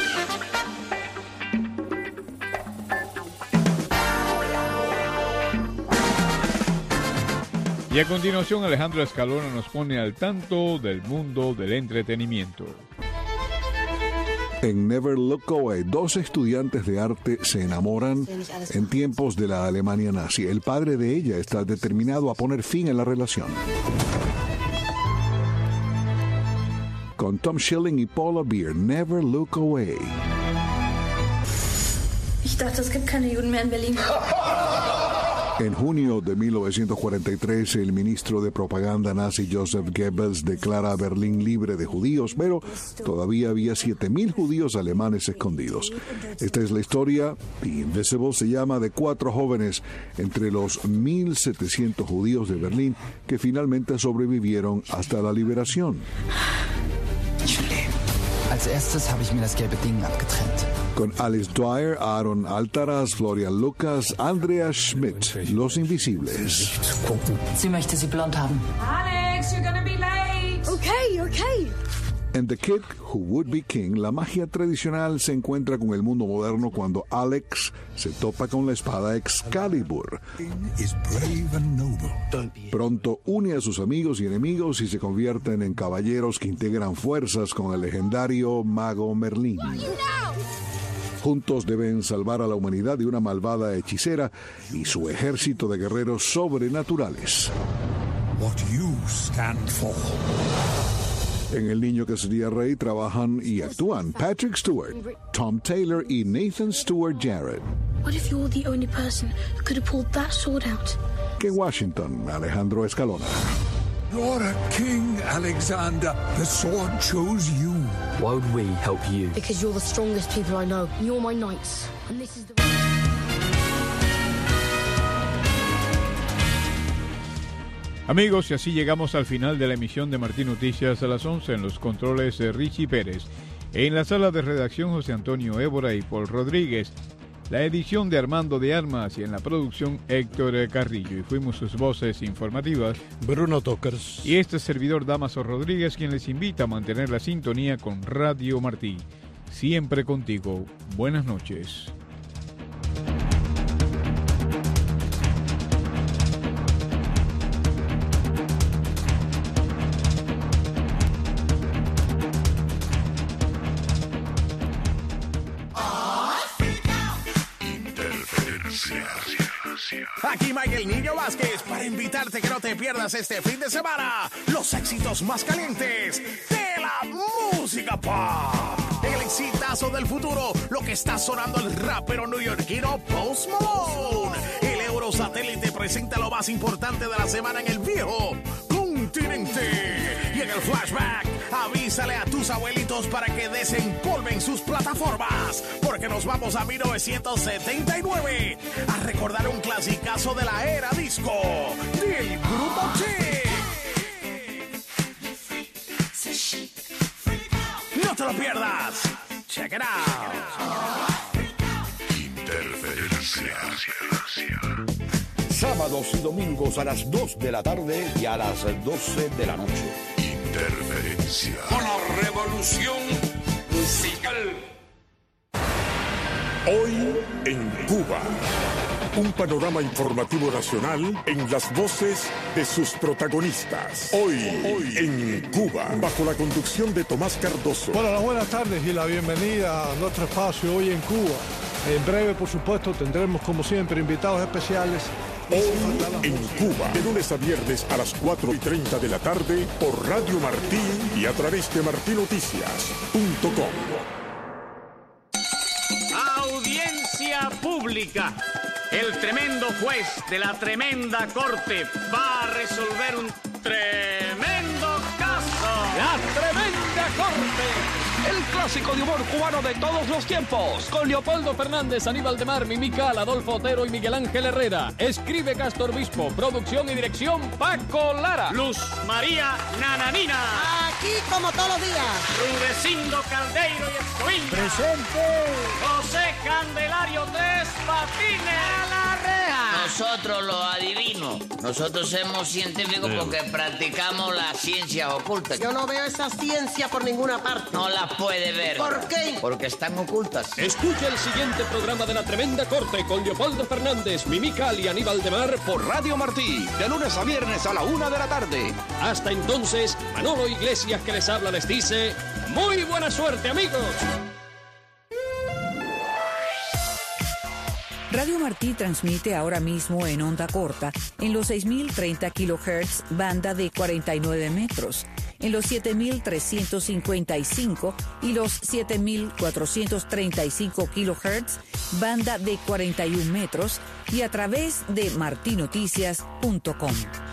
Y a continuación, Alejandro Escalona nos pone al tanto del mundo del entretenimiento. En Never Look Away, dos estudiantes de arte se enamoran en tiempos de la Alemania nazi. El padre de ella está determinado a poner fin a la relación. Con Tom Schilling y Paula Beer, Never Look Away. Ich dachte, es gibt keine Juden mehr in Berlin. En junio de mil novecientos cuarenta y tres, el ministro de propaganda nazi Joseph Goebbels declara a Berlín libre de judíos, pero todavía había siete mil judíos alemanes escondidos. Esta es la historia, The Invisible se llama, de cuatro jóvenes entre los mil setecientos judíos de Berlín que finalmente sobrevivieron hasta la liberación. Als erstes habe ich mir das gelbe Ding abgetrennt. Con Alice Dwyer, Aaron Altaras, Florian Lucas, Andrea Schmidt, Los Invisibles. Sie möchte sie blond haben. Alex, you're gonna be late. Okay, okay. En The Kid Who Would Be King, la magia tradicional se encuentra con el mundo moderno cuando Alex se topa con la espada Excalibur. Pronto une a sus amigos y enemigos y se convierten en caballeros que integran fuerzas con el legendario mago Merlín. Juntos deben salvar a la humanidad de una malvada hechicera y su ejército de guerreros sobrenaturales. What you stand for. En El niño que sería rey trabajan y actúan Patrick Stewart, Tom Taylor y Nathan Stewart Jarrett. What if you're the only person who could have pulled that sword out? Que Washington, Alejandro Escalona. You're a king, Alexander. The sword chose you. Why would we help you? Because you're the strongest people I know. You're my knights. And this is the... Amigos, y así llegamos al final de la emisión de Martín Noticias a las once en los controles de Richie Pérez. En la sala de redacción José Antonio Évora y Paul Rodríguez. La edición de Armando de Armas y en la producción Héctor Carrillo. Y fuimos sus voces informativas Bruno Tokers y este servidor Damaso Rodríguez, quien les invita a mantener la sintonía con Radio Martí. Siempre contigo. Buenas noches. Aquí Michael Niño Vázquez para invitarte que no te pierdas este fin de semana los éxitos más calientes de la música pop. En el exitazo del futuro, lo que está sonando el rapero neoyorquino Post Malone. El Eurosatélite presenta lo más importante de la semana en el viejo continente. Y en el flashback, avísale a tus abuelitos para que desempolven sus plataformas, porque nos vamos a mil novecientos setenta y nueve a recordar un clasicazo de la era disco del Grupo Chic. No te lo pierdas. Check it out. Interferencia. Sábados y domingos a las dos de la tarde y a las doce de la noche. Interferencia. Una revolución musical. Hoy en Cuba. Un panorama informativo nacional en las voces de sus protagonistas. Hoy, Hoy en Cuba, bajo la conducción de Tomás Cardoso. Bueno, las buenas tardes y la bienvenida a nuestro espacio Hoy en Cuba. En breve, por supuesto, tendremos como siempre invitados especiales. Hoy en Cuba, de lunes a viernes a las cuatro y treinta de la tarde por Radio Martí y a través de martí noticias punto com. Audiencia pública. El tremendo juez de la tremenda corte va a resolver un tremendo caso. La tremenda corte. El clásico de humor cubano de todos los tiempos. Con Leopoldo Fernández, Aníbal de Mar, Mimical, Adolfo Otero y Miguel Ángel Herrera. Escribe Castor Bispo. Producción y dirección Paco Lara. Luz María Nananina. Aquí como todos los días. Rudecindo Caldeiro y Escoviña. Presente. José Candelario Tres Patines. A la reja. Nosotros los adivinos. Nosotros somos científicos porque practicamos las ciencias ocultas. Yo no veo esa ciencia por ninguna parte. No las puede ver. ¿Por qué? Porque están ocultas. Escucha el siguiente programa de La Tremenda Corte con Leopoldo Fernández, Mimical y Aníbal de Mar por Radio Martí, de lunes a viernes a la una de la tarde. Hasta entonces, Manolo Iglesias que les habla les dice, ¡muy buena suerte, amigos! Radio Martí transmite ahora mismo en onda corta en los seis mil treinta kilohertz, banda de cuarenta y nueve metros, en los siete mil trescientos cincuenta y cinco y los siete mil cuatrocientos treinta y cinco kilohertz, banda de cuarenta y uno metros, y a través de martinoticias punto com.